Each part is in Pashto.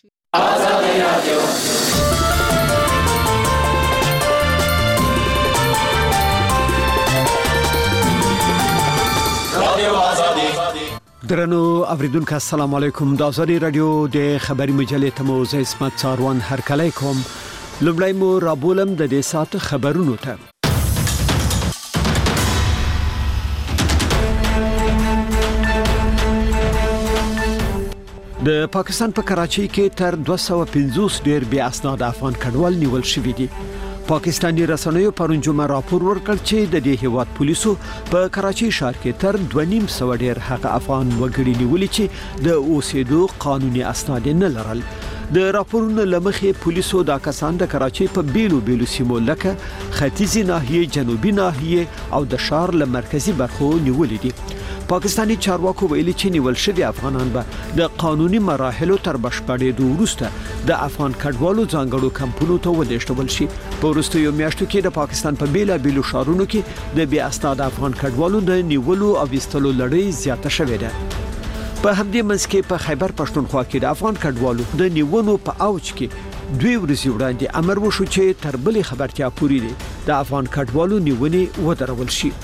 درنو اوریدونکو السلام علیکم د ازادي رادیو د خبري مجلې ته مو زه اسمت څاروان هرکلی کوم. لومړی مو رابولم د دې ساعت خبرونو ته. د پاکستان په کراچۍ کې تر 250 ډیر بیا اسناد افغان کډوال نیول شوي دي. پاکستاني رسنیو پرون جمعه راپور ورکړ چې د دې هیواد پولیسو په کراچۍ ښار کې تر 250 ډیر هغه افغان وګړي نیولي چې د اوسېدو قانوني اسناد نه لرل. د راپورونو لمخې پولیسو دا کسان د کراچۍ په بیلو سیمو لکه ختیځي ناحیه، جنوبي ناحیه او د ښار له مرکزي برخو نیولي دي. پاکستاني چارواکو ویلي چې نیول شوي افغانان به د قانوني مراحلو تر بشپړېدو وروسته د افغان کډوالو ځانګړو کمپونو ته ولېږدول شي. په وروستیو میاشتو کې د پاکستان په بیلابیلو ښارونو کې د بې اسناده افغان کډوالو د نیولو او ویستلو لړۍ زیاته شوې ده. په همدې منځ کې په خیبر پښتونخوا کې د افغان کډوالو د نیولو په اوج کې 2 ورځې وړاندې امر وشو چې تر بلې خبرتیا پورې د افغان کډوالو نیونې ودرول شي.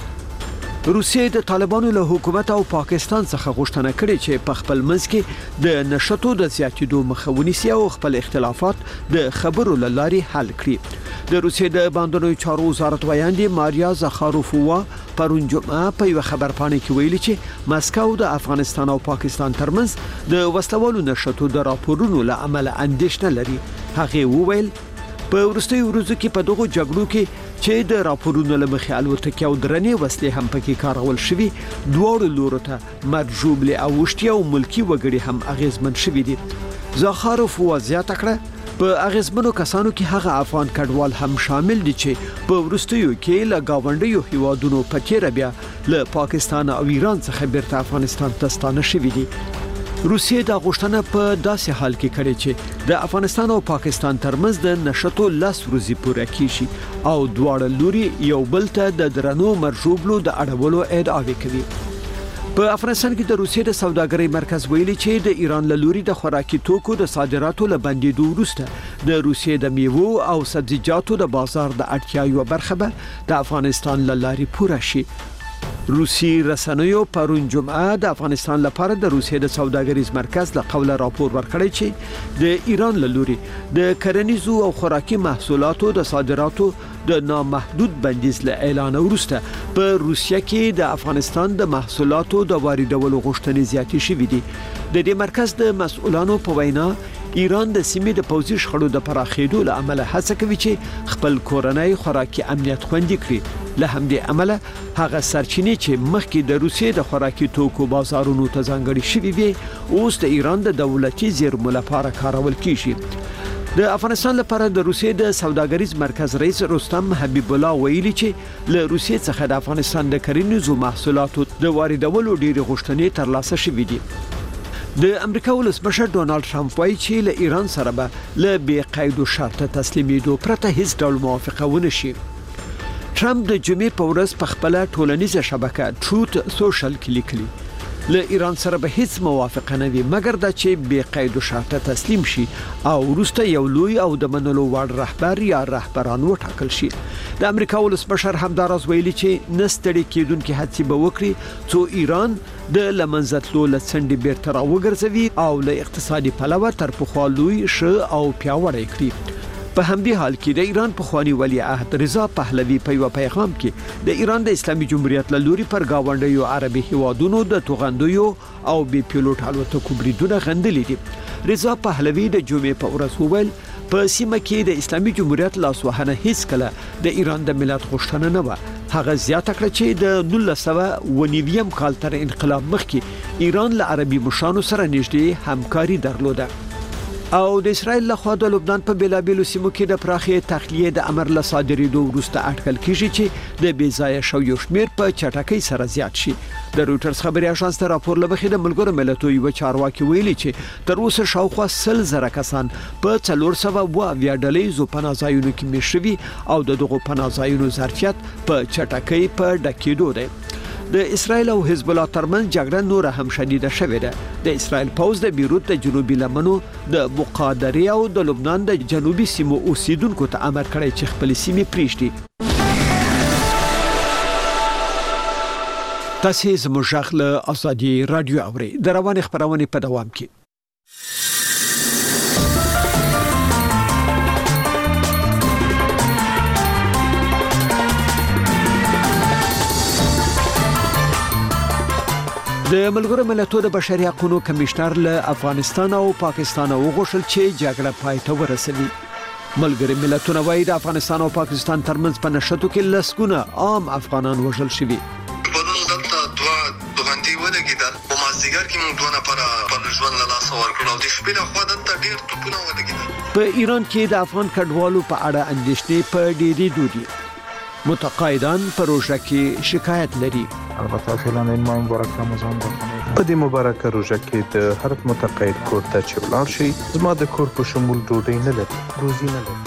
روسیه د طالبانو له حکومت او پاکستان څخه غوښتنه کړې چې په خپل منځ کې د نشټو د زیاتېدو مخه ونیسي او خپل اختلافات د خبرو له لارې حل کړي. د روسیې د باندنوي چارو وزارت ویاندې ماریا زخاروفووا پرون جمعه په یو خبرپاڼه کې ویلي چې مسکو د افغانستان او پاکستان ترمنځ د وسلوالو نشټو د راپورونو له امله اندېښنه لري. هغه وویل په وروستیو ورځو کې په دغه جګړو کې چې د راپورونو له مخې الوتکې او درنې وسلې هم پکې کارول شوي، دواړو لورو ته مرجوبلې او وشتي او ملکی وګړي هم اغیزمن شوي دي. زخاروف وضاحت کړه په اغیزمنو کسانو کې هغه افغان کډوال هم شامل دي چې په وروستیو کې له گاونډیو هیوادونو په تیر بیا له پاکستان او ایران څخه بیرته افغانستان ته ستانه شوي دي. روسیه د غوښتنه په داسې حال کې کړې چې د افغانستان او پاکستان ترمنځ د نشټو 10 ورځې پوره کیږي او دواړه لوري یو بل ته د درنو مرجوبلو د اړولو ادعاوې کوي. په افغانستان کې د روسیې د سوداګرۍ مرکز ویلي چې د ایران له لوري د خوراکي توکو د صادراتو له بندیدو وروسته د روسیې د میوو او سبزیجاتو د بازار د اړتیا یو برخه به د افغانستان له لارې پوره شي. روسي رسنیو پرون جمعه د افغانستان لپاره د روسیې د سوداګریز مرکز له قوله راپور ورکړی چې د ایران له لوري د کرنیزو او خوراکي محصولاتو د صادراتو د نامحدود بندیز له اعلان وروسته په روسیه کې د افغانستان د محصولاتو د واردولو غوښتنې زیاتې شوې دي. د دې مرکز د مسؤلانو په وینا ایران د سیمې د پوځي شخړو د پراخېدو له امله هڅه کوي چې خپل کورنۍ خوراکي امنیت خوندي کړي. له همدې امله هغه سرچینې چې مخکې د روسیې د خوراکي توکو بازارونو ته ځانګړي شوي وي اوس د ایران د دولتي زیرمو لپاره کارول کیږي. د افغانستان لپاره د روسیې د سوداګریز مرکز رئیس رستم حبیب الله ویلي چې له روسیې څخه د افغانستان د کرنیزو محصولاتو د واردولو ډېرې غوښتنې ترلاسه شوې دي. د امریکا ولسمشر ډونالد ټرمپ وایي چې له ایران سره به له بې قید شرط تسلیمېدو پرته هیڅ ډول موافقه ونه شي. ټرمپ د جمعې په ورځ په خپل ټولنیزه شبکه ټروت سوشل کې لیکلي له ایران سره به هیڅ موافقه نه وي مګر دا چې بې قید شرط تسلیم شي او وروسته یو لوی او د منلو وړ رهبر یا رهبران وټاکل شي. د امریکا ولسمشر همداراز ویلي چې نستړي کېدونکې هڅې به وکړي څو ایران د لمنځتلو لڅنډې بیرته راوګرځوي او له اقتصادي پلوه تر پخوا لوی ښه او پیاوړی کړي. په همدې حال کې د ایران پخوانی ولیعهد رضا پهلوي په یو پیغام کې د ایران د اسلامي جمهوریت له لوري پر گاونډیو عربي هیوادونو د توغندیو او بي پیلوټ الوتکو بریدونه غندلي دي. رضا پهلوي د جمعې په ورځ وویل په سیمه کې د اسلامي جمهوریت لاسوهنه هیڅ کله د ایران د ملت غوښتنه نه و. هغه زیاته کړه چې د 1990 کال تر انقلاب مخکې ایران له عربي مشرانو سره نږدې همکاري درلوده. او د اسرائیل لخوا د لبنان په بیلابیلو سیمو کې د پراخې تخلیه د امر له صادرېدو وروسته اټکل کیږي چې د بېځایه شویو شمیر په چټکۍ سره زیات شي. د رویټرز خبري اژانس ته راپور لمخې د ملګرو ملتونو یو چارواکي ویلي چې تر اوسه شاوخوا 100,000 کسان په 400 ډلهیزو پناهځایونو کې میشوي او دغه پناهځایونو ظرفیت په چټکۍ په ډکېدو دی. د اسرایل او حزب الله ترمنځ جګړه نور هم شدیده شوې ده. د اسرایل پوځ د بیروت د جنوبي لمنو د مقادرې او د لبنان د جنوبي سیمو اوسیدونکو ته امر کړی چې خپل سیمې پریږدي. تاسو زموږ غږ له ازادي رادیو اورئ. د روانې خبرونه په دوام کې. د ملګرو ملتونو د بشري حقوقو کمشنر له افغانستان او پاکستان وغوښتل چې جګړه پای ته ورسوي. ملګرو ملتونو وايي د افغانستان او پاکستان ترمنځ په نشټو کې لسګونه عام افغانان وژل شوي. دلته دوه غندي ولګیدل په مازیګر کې موږ دوه نفر په ژوند له لاسه ورکړل او د شپې له خوا دلته ډېر توپونه ولګیدل. په ایران کې د افغان کډوالو په اړه اندېښنې په ډېرې دودي. متقاعدان په روژه کې شکایت لري. البته فعلا این ماه مبارک رمضان ده. په دې مبارکه روژه کې د هر متقاعد کور ته چې ولاړ شي زما د کور په شمول ډوډۍ نه لري، روزي نه لري.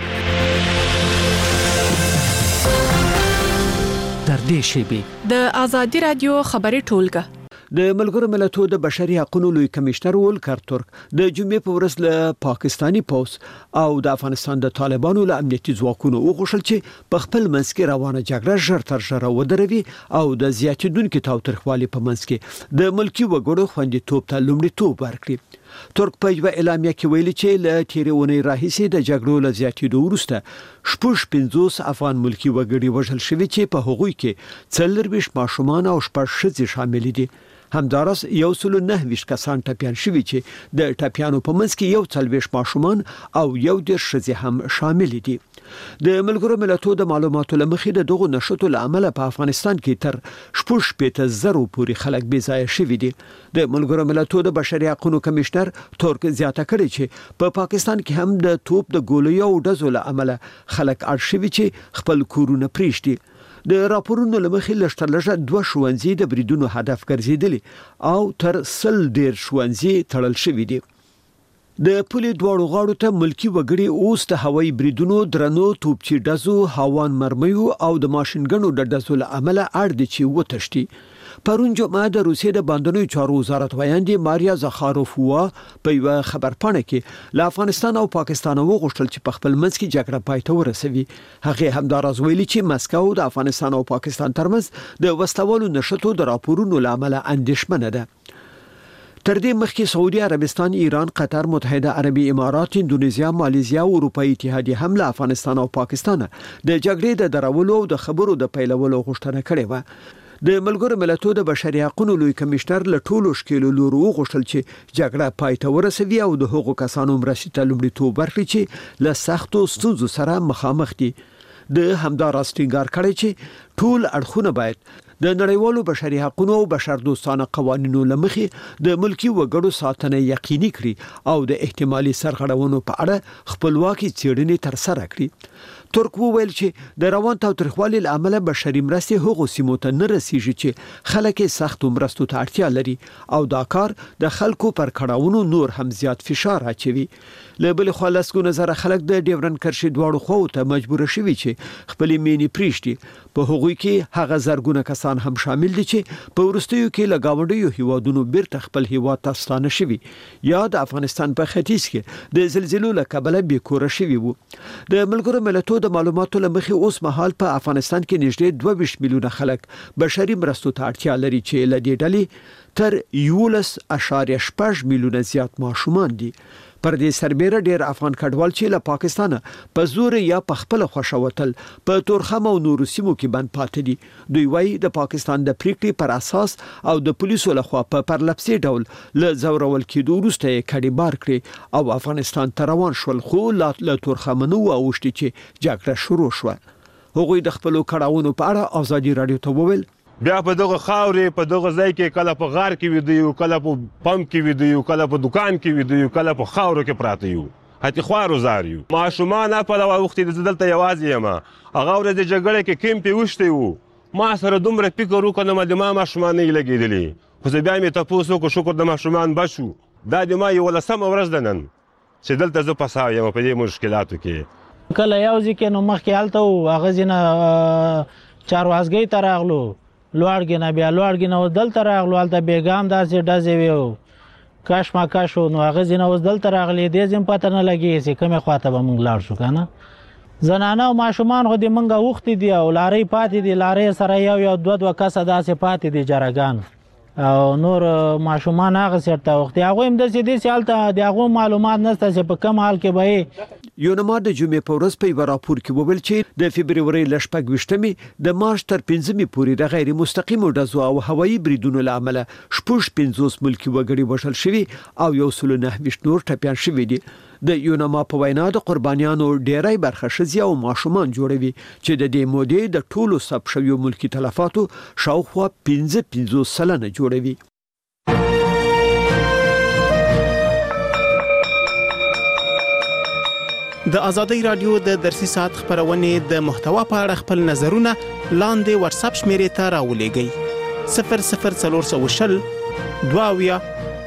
تر دې شیبې د ازادي رادیو خبري ټولګه د ملګرو ملتونو د بشري حقوقو لوی کمشنر ولکر ترک د جمعې په ورځ له پاکستانی پوز او د افغانستان د طالبانو له امنیتي ځواکونو وغوښتل چې په خپل منځ کې روانه جګړه ژر تر ژره ودروي او د زیاتېدونکو تاوتریخوالي په منځ کې د ملکی وګړو خوندیتوب ته لومړیتوب ورکړي. ترک په یو اعلامیه کې ویلي چې له تیرونې راهیسې د جګړو له زیاتېدو وروسته 50 افغان ملکی وګړي وژل شوي چې په هغوی کې 24 ماشومان او 6 ښځې شامل دي. همدارس 109 کسان ټپیان شوي چې د ټپیانو په منځ کې 40 ماشومان او 11 ښځې هم شامل دي. د ملګرو ملتونو د معلوماتو لمخې د دغو نشټو لامل په افغانستان کې تر 8,000 پورې خلک بې ځایه شوي دي. د ملګرو ملتونو د بشري حقوقو کمشنر ترک زیاته کړې چې په پاکستان کې هم د توپ د ګولیو او ډزو لامل خلک اړ شوي چې خپل کورونه پریږدي. د راپورونو لمخې لږ 2 ښوونځي د بریدونو هدف ګرځیدلي او تر 100 ښوونځي تړل شوي دي. د پولې دواړو غاړو ته ملکی وګړي اوس د هوایي بریدونو درنو توپچي ډزو هاوان مرمیو او د ماشینګنو د ډزو له امله اړ دي چې وتښتي. پرون جمعه د روسیې د باندنوي چارو وزارت ویاندې ماریا زخاروفوا په یو خبرپاڼه کې له افغانستان او پاکستان وغوښتل چې په خپل منځ کې جګړه پای ته ورسوي. هغه همداراز ویلي چې مسکو د افغانستان او پاکستان ترمنځ د وسلوالو نشټو د راپورونو لامل اندېښمنه ده. تر دې مخکې سعودي عربستان، ایران، قطر، متحده عربي امارات، اندونیزیا، مالیزیا او اروپאי اتحادیه هم له افغانستان او پاکستان د جګړې د درولو او د خبرو د پیلولو غوښتنه کړې و. د ملګرو ملتونو د بشري حقوقو لوی کمشنر له ټولو شکلو لورو وغوښتل چې جګړه پای ته ورسوي او د هغو کسانو مرستې ته لومړیتوب ورکړي چې له سختو ستونزو سره مخامخ دي. د همداراز ټینګار کړی چې ټول اړخونه باید د نړیوالو بشري حقوقو او بشردوستانه قوانینو لمخې د ملکی وګړو ساتنه یقیني کړي او د احتمالي سرغړونو په اړه خپلواکي څېړنې ترسره کړي. ترک وویل چې د روان تاوتریخوالي له امله بشري مرستې هغو سیمو ته نه رسیږي چې خلک سختو مرستو ته اړتیا لري او دا کار د خلکو پر کړهونو نور هم زیات فشار اچوي. له بل خوا لسګونه زره خلک د ډیورن کرښې دواړو خواو ته مجبور شوي چې خپلې مینې پریږدي. په هغوی کې هغه زرګونه کسان هم شامل دي چې په وروستیو کې له گاونډیو هیوادونو بیرته خپل هیواد ته ستانه شوي یا د افغانستان په ختیځ کې د زلزلو له کبله بیکوره شوي وو. د ملګرو ملتونو د معلوماتو لمخې اوس مهال په افغانستان کې نږدې 22 میلیونه خلک بشري مرستو ته اړتیا لري چې له دې ډلې تر 11.8 میلیونه زیات ماشومان دي. پر دې سربېره ډېر افغان کډوال چې له پاکستان په زور یا په خپل خوښه وتل په تورخم او نورو سیمو کې بند پاتې دي. دوی وايي د پاکستان د پریکړې پر اساس او د پولیسو لخوا په پرلپسې ډول له زورول کېدو وروسته یې کډې بار کړې او افغانستان ته روان شول، خو له تورخم نه واوښتي چې جګړه شروع شوه. هغوی د خپلو کړهونو په اړه ازادي رادیو ته وویل بیا په دغه خاورې په دغه ځای کې کله په غار کې ویده یو، کله په پمپ کې ویده یو، کله په دکان کې ویده یو، کله په خاورو کې پراته یو، حتی خوارو زار یو. ماشومان په دغه وخت کې زه دلته یوازې یم. هغه ورځ د جګړې کې کیمپ یې وشتی و، ما سره دومره فکر وکړم د ما ماشومان نه یې لګېدلي، خو زه بیا مې تپوس وکړو، شکر د ماشومان بچ شو. دا د ما 11مه ورځ ده نن چې دلته زه پساو یم په دې مشکلاتو کې. کله یو ځای کې نو مخکې هلته و، هغه ځینه چاروازګۍ ته راغلو، لوړګنه بیا لوړګنه دلته راغلو هلته بیګام داسې ډزې وي کاش ما کاش نو هغه ځینه اوس دلته راغلي دې ځم پته نه لګي چې کومه خواته به موږ لاړ شو کنه زنانه او ماشومان خو دې منګه وختي دي او لارې پاتې دي لارې سره یو دوه کسه داسې پاتې دي جرګان او نور ماشومان هغه سرته وختي هغه هم د سې دي سالته د هغه معلومات نشته چې په کوم حال کې به یونما د جمعې په ورځ په راپور کې وویل چې د فبرवरी ل 28 د مارچ تر 15 پورې د غیر مستقیمو ډزو او هوایي بریدونو لامل 50 ملکی وګړي وشل شوي او 109 نور ټپيان شوي دي د یونما په وینا د قربانیانو ډیری برخه شزي او ماشومان جوړوي چې د دې مودې د ټولو سب شویو ملکی تلفاتو شاوخوا 15 سلنه جوړوي د ازادۍ رادیو د درسي ساعت خبرونه د محتوا په اړه خپل نظرونه لاندې واتس اپ شمیرې ته راولېږئ 0040 22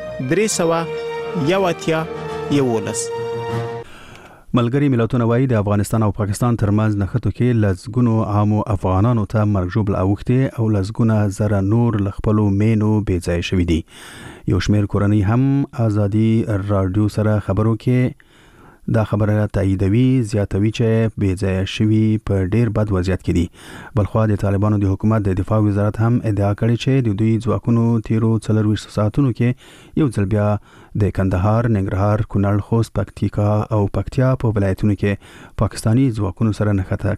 300 11 ملګری ملتونه وایي د افغانستان او پاکستان ترمنځ نښتو کې لزګونو عامو افغانانو ته مرګ ژوبل اوخته او لزګونه زره نور لخپلو مینو بې ځای شوی دي یو شمیر کورنۍ هم ازادي رادیو سره خبرو کې دا خبره تاییدوي زیاتوي چې بې ځای شوی په ډیر بد وضعیت کې دي بلخو د طالبانو د حکومت د دفاع وزارت هم ادعا کړې چې د دوی ځواکونو تیرو 24 ساعتونو کې یو ځل بیا د کندهار، ننګرهار، کونړ، خوست، پکتیکا او پکتیا په ولایتونو کې پاکستانی ځواکونو سره نښته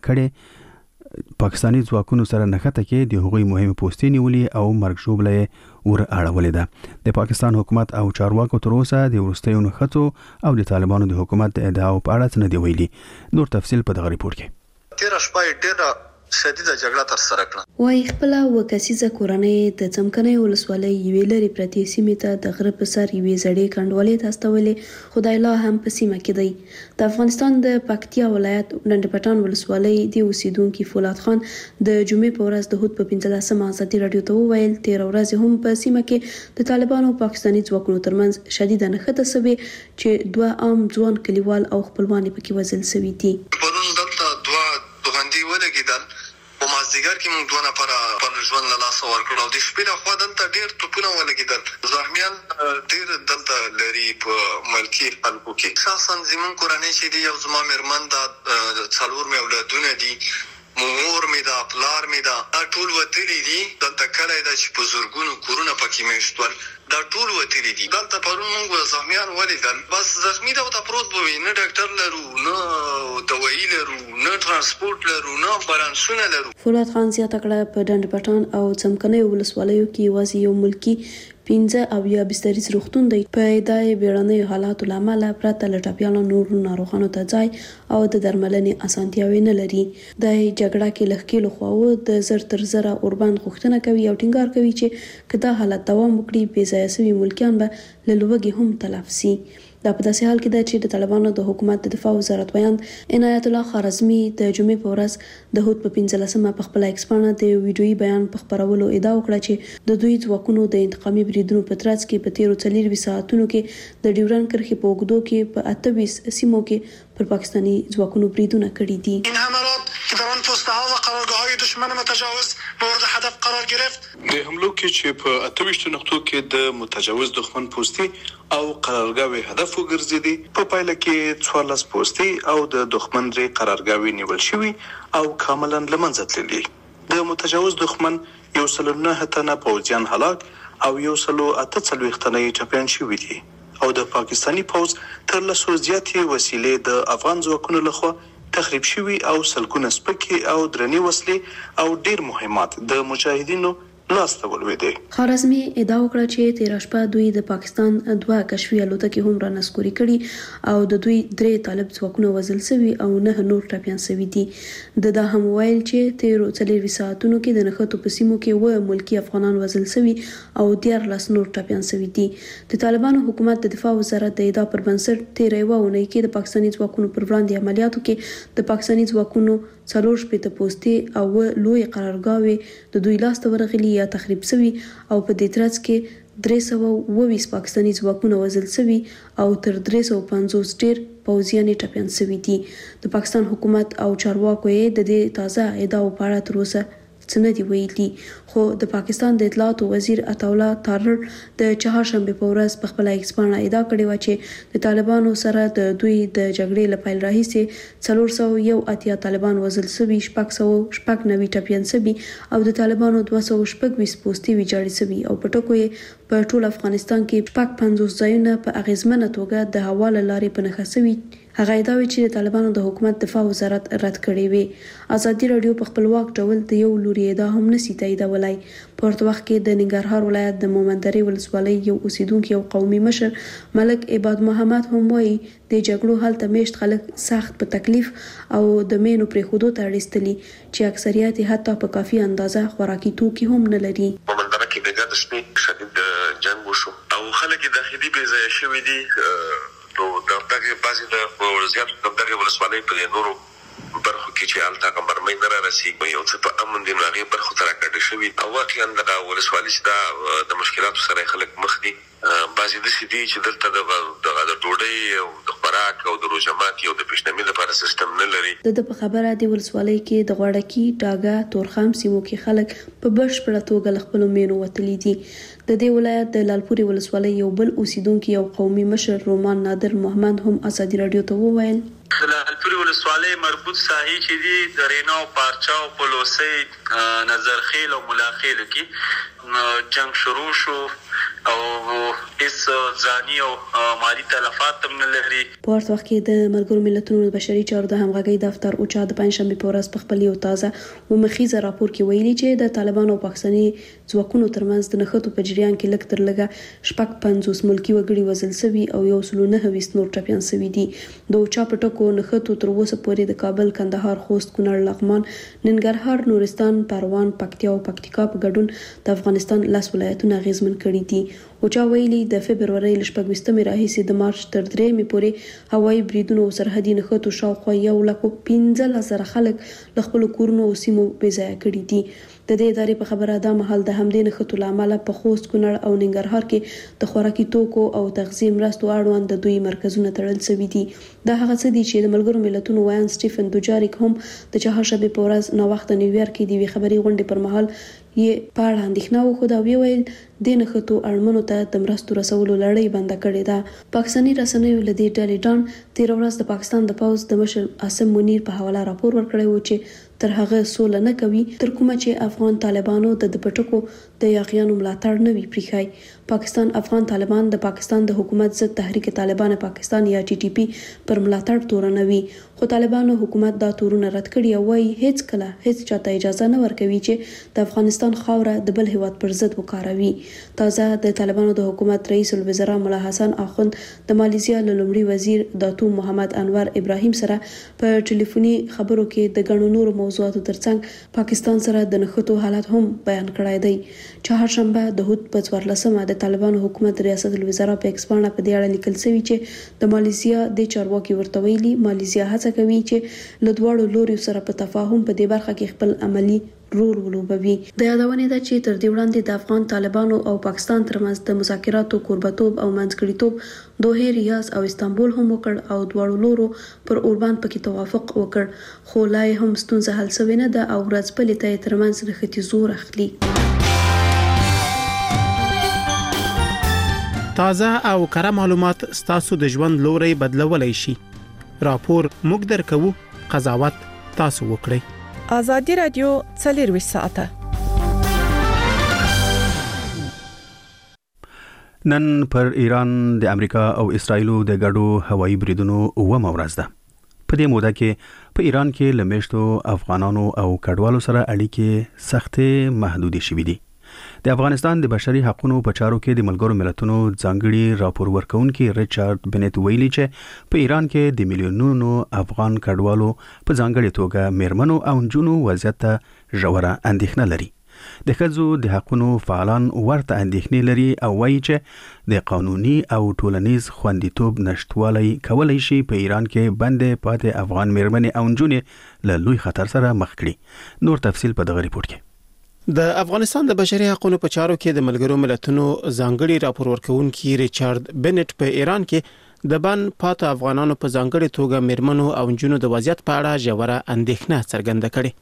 کې د هغوی مهمه پوستې نیولې او مرګ ژوبله ور اړولې ده د پاکستان حکومت او چارواکو تر اوسه د ورستیو نښتو او د طالبانو د حکومت د ادعاو په اړه څه نه دی ویلي نور تفصیل په دغه ریپورت کې 13 شپه ډیره شدیده جګړه تر سره کړه وای خپل وکاسیزه کورنۍ د څمکنۍ ولسوالۍ یوې لري پرتی سیمې ته د غره په سر یوې زړې کندوالې تاستولې خدای الله هم په سیمه کې دی د افغانستان د پکتیا ولایت ډنډ پټان ولسوالۍ د اوسیدونکو فولاد خان د جمعې په ورځ د هوت په 15 ازادي رادیو ته وویل 13 ورځې هم په سیمه کې د طالبانو او پاکستاني ځواکونو ترمنځ شدیده نښته سوي چې دوه عام ځوان کلیوال او خپلوان پکې وژل شوي دي مازدیګر کې موږ دوه نفره په ژوند له لاسه ورکړل او د شپې له خوا دلته ډېر توپونه ولګېدل زخمیان ډېر دلته لري په ملکي خلکو کې شخصا زموږ کورنۍ چې دي یو زما مېرمن ده 4 مې اولادونه دي مور مې ده پلار مې ده ټول وتلي دي دلته کلی ده چې په زرګونو کورونه پکې میشتول دا ټول وتلي دي دلته پرون موږ زخمیان ولیدل بس زخمی ده او ته پروت به وي نه ډاکټر لرو نه دوايي لرو نه ترانسپورت لرو نه امبولانسونه لرو فولاد خان زیاته کړه په ډنډ پټان او څمکنۍ ولسوالیو کې یوازې یو ملکی 15 او یا بستریز روغتون دی په ادعای بیړنۍ حالاتو لامل پرته له ټپیانو نور ناروغانو ته ځای او د درملنې اسانتیاوي نه لري د جګړه کې لخکېلو خواو د زر تر زره اوربان غوښتنه کوي او ټینګار کوي چې کدا حالت دوام وکړي بې ځای سوي ملکیان به له لوږې هم تلف شي دا په داسې حال کې ده چې د طالبانو د حکومت د دفاع وزارت بیان عنایت الله خارزمی د جمعې په ورځ د هوت په 15 په خپل ایکسپانه د ویډیويي بیان په خبرولو ادعا وکړه چې د دوی ځواکونو د انتقامي بریدونو په ترڅ کې په 13 ساعتونو کې د ډیورن کرښې په اوږدو کې په 28 سیمو کې پر پاکستانی ځواکونو بریدونه کړي دي این حملات که در آن پست‌ها و قرارگاه‌های دشمن متجاوز مورد هدف قرار گرفت د حملو کې چې په 28 نقطو کې د متجاوز دښمن پوستې او قرارګاوي هدف وګرځېدي په پایله کې 14 پوستې او د دښمن ری قرارګاوي نیول شوی او کاملا لمنځه تللي د متجاوز دښمن 109 تنه پوځیان هلاک او 148 تنه ټپيان شوي دي او د پاکستانی پوځ تر لسو زیاتې وسیلې د افغان ځواکونو لخوا تخریب شوي او سلګونه سپکې او درنې وسلې او ډیر مهمات د مجاهدینو لاسته ولوېدې خارزمی ادعا وکړه چې 13 شپه دوی د پاکستان دوه کشفي الوتکې هم را نسکوري کړي او د دوی 3 طالب ځواکونه وژل شوي او 9 نور ټپيان شوي دي د دا هم ویل چې 13 ساعتونو کې د نښتو په سیمو کې و ملکی افغانان وژل شوي او 14 نور ټپيان شوي دي د طالبانو حکومت د دفاع وزارت د ادعا پر بنسټ 13 ونې کې د پاکستاني ځواکونو پر وړاندې عملیاتو کې د پاکستاني ځواکونو 4 شپې پوستې او لوی قرارګاوي د دوی لاسته ورغلي یا تخریب شوي او په دې ترڅ کې 320 پاکستاني ځواکونه وژل شوي او تر 350 ډیر پوځیان ټپيان شوي دي د پاکستان حکومت او چارواکو د دې تازه ادعاو په اړه تر اوسه څه نه دی ویلي. خو د پاکستان د اطلاعاتو وزیر عطاالله تارړ د چهارشنبه په ورځ په خپل ایکس باندې ادعا کړې و چې د طالبانو سره د دوی د جګړې لپاره راهیسې 401 طالبان وژل شوي، 690 ټپيان شوي او د طالبانو 226 پوستي ویجاړې شوي او په ټکو یې په ټول افغانستان کې 50 ځایونه په اغیزمنه توګه د حواله لارې په نښه شوي. هغه ادعا وکړه چې د طالبانو د حکومت دفاع وزارت رد کړی وي. ازادي رادیو په خپلواک ډول د یو لوري ادعا هم نشي تاییدولای. په ورته وخت کې د ننګرهار ولایت د مومندرې ولسوالۍ یو اوسیدونکو او قومي مشر ملک عباد محمد هم وایي د جګړو حل ته میشت خلک سخت په تکلیف او د مینو پرې خودو ته اړستلي چې اکثریت حتی په کافي اندازه خوراکي توکي هم نه لري. مومندره کې د ګډ شپې شدید جنگ وشو او خلک داخلي بې ځای شوي دي. نو دغه بازي د ورزيات دغه ولسوالۍ په نورو برخو کې چې الته کمرمې نه راسي یو څه په امن دي هغه برخو تر کډه شوی او واقعا دغه ولسوالۍ چې د مشکلاتو سره خلک مخ دي. بازي د سيدي چې دلته د ډوډۍ او د خوراک او د روزمات او د پښتنمي لپاره سیستم نه لري. د په خبره دی ولسوالۍ کې د غوړکی ټاګه تورخم سیمو کې خلک په بشپړه توګه خپل مینو وتلی دي. د دې ولایت د لالپوري ولسوالۍ یو بل اوسیدونکو او قومي مشر رومان نادر محمد هم ازادي رادیو ته وویل د لالپوري ولسوالۍ مربوط ساحې چې دي د رینا او پارچا او پلوسي نظرخیل او ملاخیل کې جنگ شروع شو او اس ځاني او مالی تلفات هم نه لري. په ورته وخت کې د ملګرو ملتونو بشري چارو د همغږي دفتر او چا د پنځشنبه په ورځ په خپل یو تازه او مخیزه راپور کې ویلي چې د طالبانو او پاکستاني ځواکونو ترمنځ د نښتو په جریان کې لږ تر لږه 50 ملکی وګړي وژل شوي او 129 نور ټپيان شوي دي. د چا په ټکو نښتو تر اوسه پورې د کابل، کندهار، خوست، کونړ، لغمان، ننګرهار، نورستان، پروان، پکتیا او پکتیکا په ګډون د افغانستان لاس ولایتونه غیزمن کړي دي. او چا ویلي د فبرवरी لشپږمې راهیسې د مارچ تر 3 پورې هوایي بریدونو او سرحدي نښتو شاوخوا 1,15,000 خلک له خپل کورونو او سیمو بې ځای کړي دي. د دې ادارې په خبره ده مهال د همدې نښتو لامل په خوست، کونړ او ننګرهار کې د خوراکي توکو او تغذیه مرستو اړوند د دوی مرکزونه تړل شوي دي. دا هغه څه دي چې د ملګرو ملتونو وایان سټیفن دوجاریک هم د چهارشنبه په ورځ نو وخت نیویارک کې د خبري غونډې پر مهال یې پاړه اندېښنه وکړه او ویل د نښتو اړمنو ته د مرستو رسولو لړۍ بند کړې ده. پاکستاني رسنیو لدی ډالې ډان 13 ورځ د پاکستان د پوز د مشر عاصم منیر په حواله راپور ورکړی و چې تر هغه سول نه کوي تر کومه چې افغان طالبانو د پټکو د یاغیانو ملاتړ نه وی پریخای. پاکستان افغان طالبان د پاکستان د حکومت ضد تحریک طالبان پاکستان یا ټي ټي پی پر ملاتړ تورنوي خو طالبانو حکومت دا تورونه رد کړي او وايي هیڅ کله هیڅ چاته اجازه نه ورکوي چې د افغانستان خاوره د بل هیواد پر ضد وکاروي. تازه د طالبانو د حکومت رئیس الوزرا مولا حسن اخوند د ماليزیا لومړي وزیر داتو محمد انور ابراهیم سره په ټلیفوني خبرو کې د غنو نور موضوعاتو ترڅنګ پاکستان سره د نښتو حالات هم بیان کړای دی. چهارشنبه د هوت په 14مه د طالبانو حکومت ریاست الوزرا په ایکسپانه په دې اړه لیکل شوی چې د ماليزیا د چارواکي ورته ویلي ماليزیا هڅه کوي چې له دواړو لوري سره په تفاهم په دې برخه کې خپل عملی رول ولوبوي. د یادونې ده چې تر دې وړاندې د افغان طالبانو او پاکستان ترمنځ د مذاکراتو کوربتوب او منځګړیتوب دوه ریاض او استانبول هم وکړ او دواړو لورو پر اوربان پکې توافق وکړ خو لا هم ستونزه حل شوې نه ده او ورځ په لته ترمنځ نښتي زور اخلي. تازه او کره معلومات ستاسو د ژوند لوري بدلولای شي. راپور موږ درکو، قضاوت تاسو وکړئ. ازادي رادیو 24 ساعته. نن پر ایران د امریکا او اسرایلو د ګډو هوایي بریدونو اومه ورځ ده. په دې موده کې په ایران کې لمشتو افغانانو او کډوالو سره اړیکې سختې محدودې شوې دي. د افغانستان د بشري حقوقو په چارو کې د ملګرو ملتونو ځانګړي راپور ورکونکي ریچارډ بنت ویلي چې په ایران کې د میلیونونو افغان کډوالو په ځانګړي توګه میرمنو او جنونو وضعیت ته ژوره اندېښنه لري. د ښځو د حقوقو فعالان ورته اندېښنې لري او وایي چې د قانوني او ټولنیز خوندیتوب نشټوالي کولای شي په ایران کې بندې پاتې افغان میرمنې او جنونې له لوی خطر سره مخ کړي. نور تفصیل په دغه ریپورت کې. د افغانستان د بشري حقوقو په چارو کې د ملګرو ملتونو ځانګړي راپور ورکونکي ریچارډ بنت په ایران کې د بن پاتې افغانانو په ځانګړي توګه میرمنو او جنونو د وضعیت په اړه ژوره اندېښنه څرګنده کړې.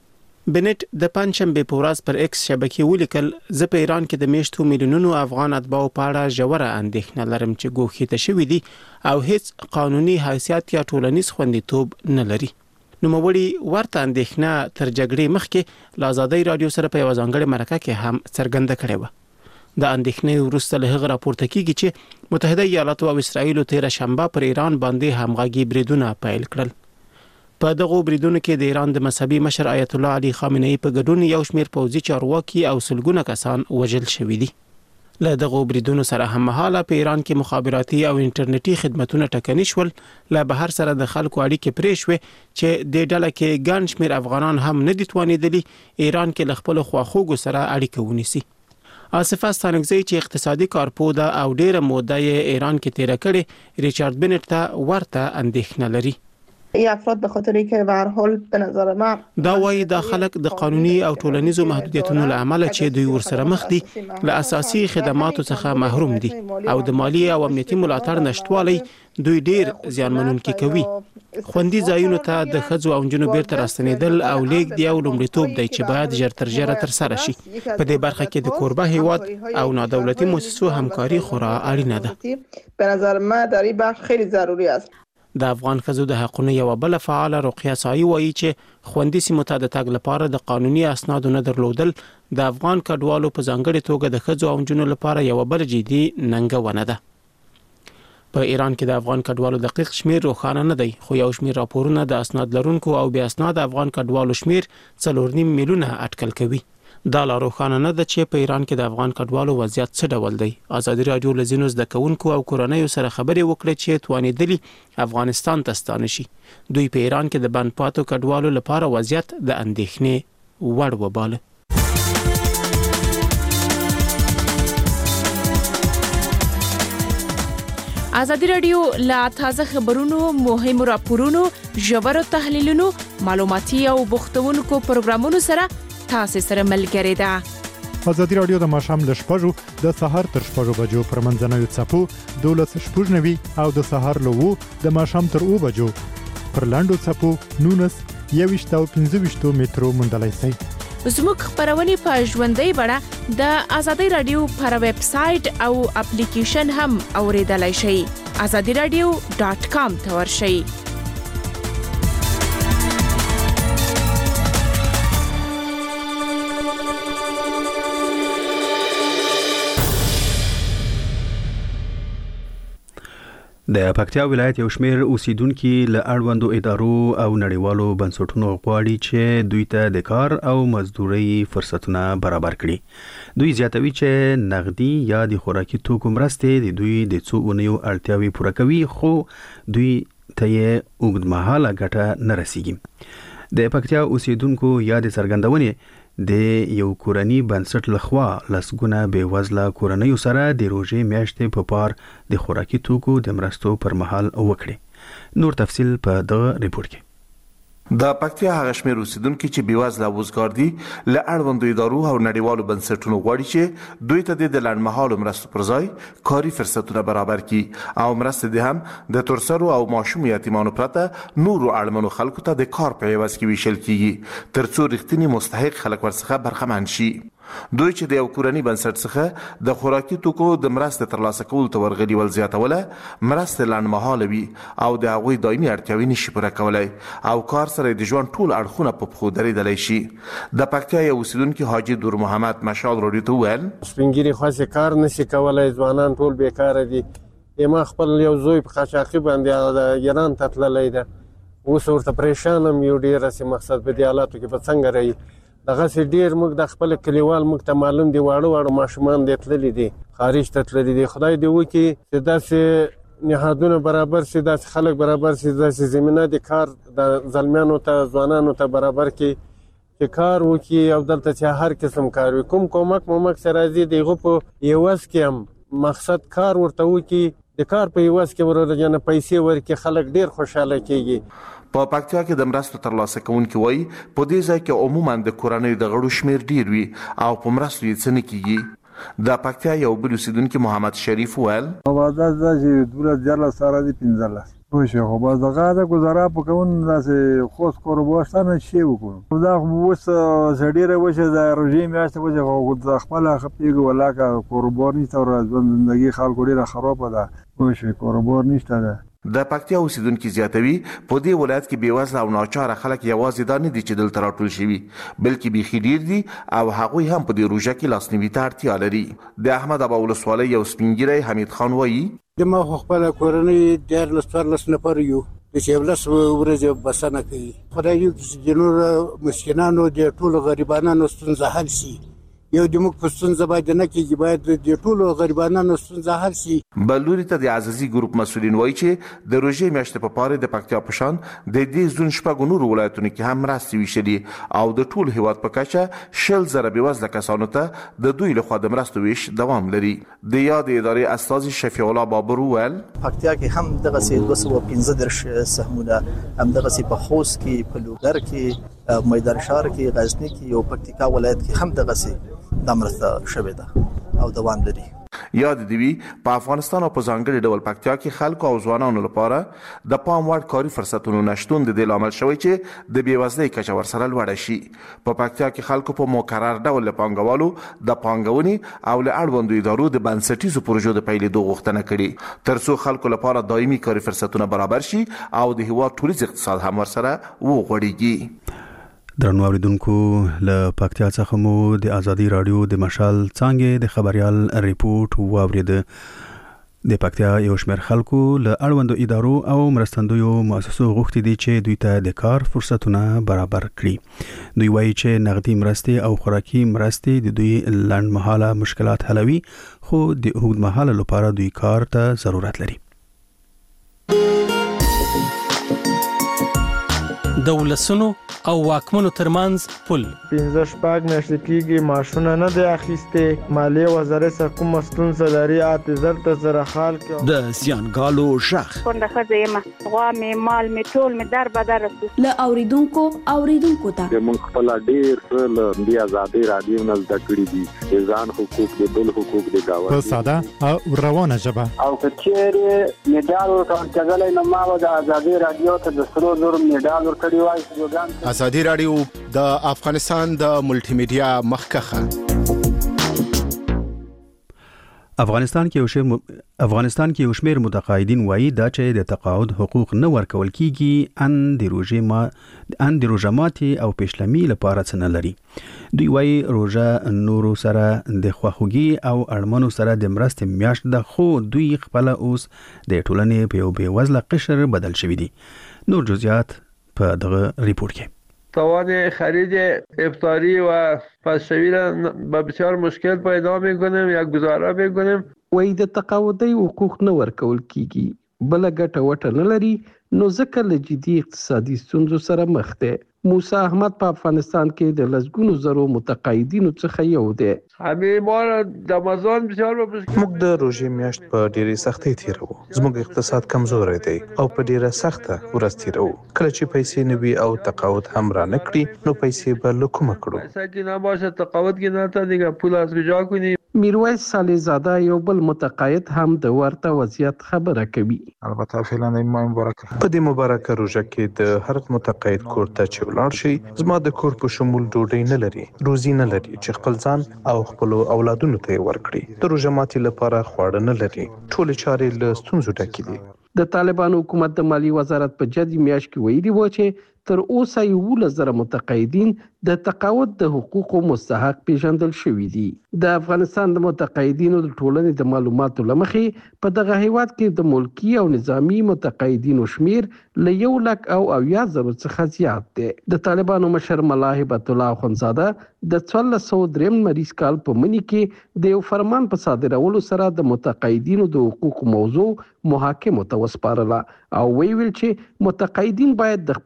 بنت د پنځشنبه په ورځ پر ایکس شبکې ولیکل زه په ایران کې د میشتو میلیونونو افغان اتباعو په اړه ژوره اندېښنه لرم چې ګوښته شوي دي او هیڅ قانوني حیثیت یا ټولنیز خوندیتوب نه لري. نوموړي ورته اندېښنه تر جګړې مخکې له ازادۍ رادیو سره په یوه ځانګړې مرکه کې هم څرګنده کړې وه. د اندېښنې وروسته له هغه راپورته کیږي چې متحده ایالاتو او اسرائیلو تېره شنبه پر ایران باندې همغږي بریدونه پیل کړل. په دغه بریدونو کې د ایران د مذهبي مشر آیت الله علي خامنه‌ای په ګډون یو شمېر پوځي چارواکي او سلګونه کسان وژل شوي دي. له دغه بریدونو سره هممهاله په ایران کې مخابراتي او انټرنیټي خدماتونه ټکني شول. له بهر سره د خلکو اړیکې پرې شوې چې د ډله کې ګڼ شمېر افغانان هم نه دي توانېدلي ایران کې له خپلو خواخوږو سره اړیکه ونیسي. آصفه ستانکزی چې اقتصادي کارپوه او ډېره موده یې ایران کې تیره کړې ریچارډ بنت ته ورته اندېښنه لري. افراد به خاطر اینکه به هر حال به نظر من دا وایي د خلک د قانوني او ټولنیزو محدودیتونو له امله چې دوی ورسره مخ دي له اساسي خدماتو څخه محروم دي او د مالی او امنیتي ملاتړ نشټوالی دوی ډیر زیانمنونکي کوي. خوندي ځایونو ته د ښځو او نجونو بیرته راستنېدل او لیږد یو لومړیتوب دی چې باید ژر تر ژره ترسره شي. په دې برخه کې د کوربه هیواد او نادولتي مؤسسو همکاري خورا اړینه ده. به نظر من در این بخش خیلی ضروری است. د افغان ښځو د حقونو یو بل فعال رقیه سایي وایي چې خوندي سیمو ته د تګ لپاره د قانوني اسنادو نه درلودل د افغان کډوالو په ځانګړي توګه د ښځو او نجونو لپاره یو بل جدي ننګونه ده. په ایران کې د افغان کډوالو دقیق شمیر روښانه نه دی خو یو شمیر راپورونه د اسناد لرونکو او بې اسناد افغان کډوالو شمیر 4.5 میلیونه اټکل کوي. دا لا روښانه نه ده چې په ایران کې د افغان کډوالو وضعیت څه ډول دی. ازادي رادیو له ځینو زده کوونکو او کورنیو سره خبرې وکړې چې توانېدلي افغانستان ته ستانه شي. دوی په ایران کې د بند پاتو کډوالو لپاره وضعیت د اندېښنې وړ وباله. ازادي رادیو له تازه خبرونو، مهمو راپورونو، ژورو تحلیلونو، معلوماتي او بوختونکو پروګرامونو سره تاسو سره ملګری ده. ازادي رادیو د ماښام له 6 د سهار تر 6 بجو پر منځنوي څپو 12:90 او د سهار له 2 د ماښام تر 2 بجو پر لاندو څپو 19 او 15 مترو موندلای شئ. زموږ خبرونه په ژوندۍ بڼه د ازادي رادیو پر ویب سټ او اپلیکیشن هم اوریدلای شئ. azadiradio.com ته ورشئ. د پکتیا ولایت یو شمېر اوسیدونکو له اړوندو ادارو او نړیوالو بنسټونو غواړي چې دوی ته د کار او مزدوري فرصتونه برابر کړي. دوی زیاتوي چې نغدي یا د خوراکي توکو مرستې د دوی د څو اونیو اړتیاوې پوره کوي خو دوی ته یې اوږدمهاله ګټه نه رسیږي. د پکتیا اوسیدونکو یا د څرګندونې د یو کورنی بنسټ لخوا لسګونه بې وزله کورنیو سره د روژې میاشتې په پار د خوراکي توکو د مرستو پر مهال وکړي. نور تفصیل په دغه ریپورت کې. د پکتیا هغه شمېر اوسیدونکو چې بې وزله او وزګار دي له اړوندو ادارو او نړیوالو بنسټونو غواړي چې دوی ته د لنډمهالو مرستو پر ځای کاري فرصتونه برابر کړي او مرستې دې هم د تورسرو او ماشوم یتیمانو پرته نورو اړمنو خلکو ته د کار په عوض کې ویشل کیږي تر څو رښتینی مستحق خلک ورڅخه برخمن شي. دوی چې د یو کورنی بنسټ څخه د خوراکي توکو د مرستې ترلاسه کولو ته ورغلي ول زیاتوله مرستې لنډمهاله وي او د هغوی دایمي اړتیاوې نشي پوره کولی او کار سره د ژوند ټول اړخونه په پښو درېدلی شي. د پکتیا یو اوسیدونکي حاجي دور محمد مشال راډیو ته وویل سپین ږیري خاصې کار نشي کولی، ځوانان ټول بیکاره دي. ما خپل یو زوی په قاچاقي باندې د ایران ته تللی ده، اوس ورته پریشان یم یو ډېر هسې مقصد په دې حالاتو کې به څنګه رهي. دغسې ډېر موږ د خپل کلیوال موږ ته معلوم دي واړه ماشومان دې تللي دي، خارج ته تللي دي. خدای دې وکړي چې داسې نهادونه برابر شي، داسې خلک برابر شي، داسې زمینه د کار د زلمیانو ته ځوانانو ته برابر کړي چې کار وکړي او دلته چې هر قسم کار وي. کوم کومک چې راځي د هغو په عوض کې هم مقصد کار ورته وکړي، د کار په عوض کې ورته پیسې ورکړي، خلک ډېر خوشحاله کېږي. په پکتیا کې د مرستو ترلاسه کوونکي وایي په دې ځای کې عموما د کورنیو د غړو شمیر ډیر وي او په مرستو یې څه نه کېږي. د پکتیا یو بل اوسیدونکي محمد شریف ویل آوازه چې 2014 سره دي 15 وشه خو باز دغه د گزارا په کوم داسې خوش کوربوستانه شی وکړو دا وس سړیره وشه د روزي میاشته وشه خو د خپل خپيګ ولاکه کوربور نشته او ژوندۍ خلکو ډیره خراب ده وشه کوربور نشته ده د پکتیا اوسیدونکو زیاتوي په دې ولایت کې بیوزله او ناچاره خلک یوازې دا نه دي چې دلته راټول شوي بلکې بيخي ډیر دي او هغوی هم په دې روژه کې لاسنیوي ته اړتیا لري د احمد ابا ولسوالۍ یو سپینګیری حمید خان وایي ما خپل کورنۍ ډېر لستر نفر یو د شیبلس ورځې بسنه کوي خدای یو چې نور مسکینانو د ټولو غریبانو ستونزه حل شي یو د موږ په ستونزه باندې نه کېږي باید د ټولو غریبانو ستونزه حل شي بلوري ته د عزازي ګروپ مسؤلین وایي چې د روژې میاشتې په پاره د پکتیا په شان د دې زون شپږ نور ولایتونو کې هم مرستې ویشلي او د ټول هیواد په کچه 100,000 بېوزله کسانو ته د دوی لخوا د مرستو ویش دوام لري د یاد ادارې استاذ شفیع الله بابر وویل پکتیا کې هم دغه 215 سهمونه هم دغه په خوست کې په لوګر کې میدان شهر کې غزنی کې او پکتیکا ولایت کې هم دغه د مرسته شوې ده او دوام لري یاد دی په افغانستان او په ځانګړي ډول پکتیا کې خلکو او ځوانانو لپاره د پام وړ کاري فرصتونو نشټون د دې لامل شوی چې د بیوزلۍ کچه ورسره لوړه شي په پکتیا کې خلکو په مقرر ډول له پانګوالو د پانګونې او له اړوندو ادارو د بنسټیزو پروژو د پیلېدو غوښتنه کړې ترڅو خلکو لپاره دایمي کاري فرصتونه برابر شي او د هیواد ټولیز اقتصاد هم ورسره وغوړېږي درنو اوریدونکو له پکتیا څخه مو د ازادي رادیو د مشال څنګه د خبريال ریپورت واورید د پکتیا یو شمېر خلکو له اړوندو ادارو او مرستندویو مؤسسو غوښتي دي چې دوی ته د کار فرصتونه برابر کړي دوی وایي چې نغدي مرستې او خوراکي مرستې د دوی لنډمهاله مشکلات حلوي خو د اوږدمهاله لپاره دوی کار ته ضرورت لري دولسونو او واکمنو ترمنځ پل 15 شپږ میاشتې کېږي معاشونه نه دی اخیستې مالیه وزارت سره کومه ستونزه لري اعتذار ته سره حال کې د زیانګالو شخ څنګه خځه یم غوا مې مال مې ټول مې در بدر له اوریدونکو ته موږ خپل ډیر څه د ازادي رادیو نه زده کړی دي ځان حقوق د بل حقوق د گاوند په ساده او روانه ژبه او کچېره میډال ورکړل نو ما د ازادي رادیو ته د سرو زر میډال ورکړی وای ازادي رادیو د افغانستان د ملټي میډیا مخکخه افغانستان کې یو شمېر متقاعدین وایي دا چې د تقاعد حقوق نه ورکول کیږي ان د روژه ماتي او پېشلمي لپاره څه نه لري دوی وایي روژه نورو سره د خواخوږي او اړمنو سره د مرستې میاشت ده خو دوی خپل اوس د ټولنې په یو بېوزله قشر بدل شوي دي نور جزئیات په دغه ریپورت کې توان خرید افطاری و پسشوی را بسیار مشکل پیدا میکنیم یا گزاره میکنیم وای د تقاعدي حقوق نه ورکول کیږي بل ګټه وټه نه لري نو ځکه له جدي اقتصادي ستونزو سره مخ ده موسی احمد په افغانستان کې د لسګونو زرو متقاعدینو څخه یو دی همې ما د رمضان بسیار موږ د روژې میاشت په ډېرې سختۍ تیرو زموږ اقتصاد کمزوری دی او په ډېره سخته ورځ تیرو کله چې پیسې نه وي او تقاعد هم را نه کړي نو پیسې به له کومه کړو پیسې کې نه باشه تقاعد کې نه تا دیگه پول از کجا کنی میرویس صالحزاده یو بل متقاعد هم د ورته وضعیت خبره کوي البته فعلا ما مبارک په دې مبارکه روژه کې د هر متقاعد کور ته چې ولاړ شي زما د کور په شمول ډوډۍ نه لري روزي نه لري چې خپل ځان او خپل اولادونو ته ورکړي د روژه ماتي لپاره خواړه نه لري ټول چارې له ستونزو ډکې دي د طالبان حکومت د مالی وزارت په جدي میاشت کې ویلي و چې تر اوسه 11,000 متقاعدین د تقاعد د حقوقو مستحق پیژندل شوي دي د افغانستان د متقاعدینو د ټولنې د معلوماتو لمخې په دغه هیواد کې د ملکی او نظامی متقاعدینو شمیر له 1,80,000 څخه زیات دی د طالبانو مشر ملا هبت الله اخوندزاده د 1403 مریض کال په منی کې د یو فرمان په صادرولو سره د متقاعدینو د حقوقو موضوع محاکمو ته وسپارله او ویل چې متقاعدین باید د خپل تقاعد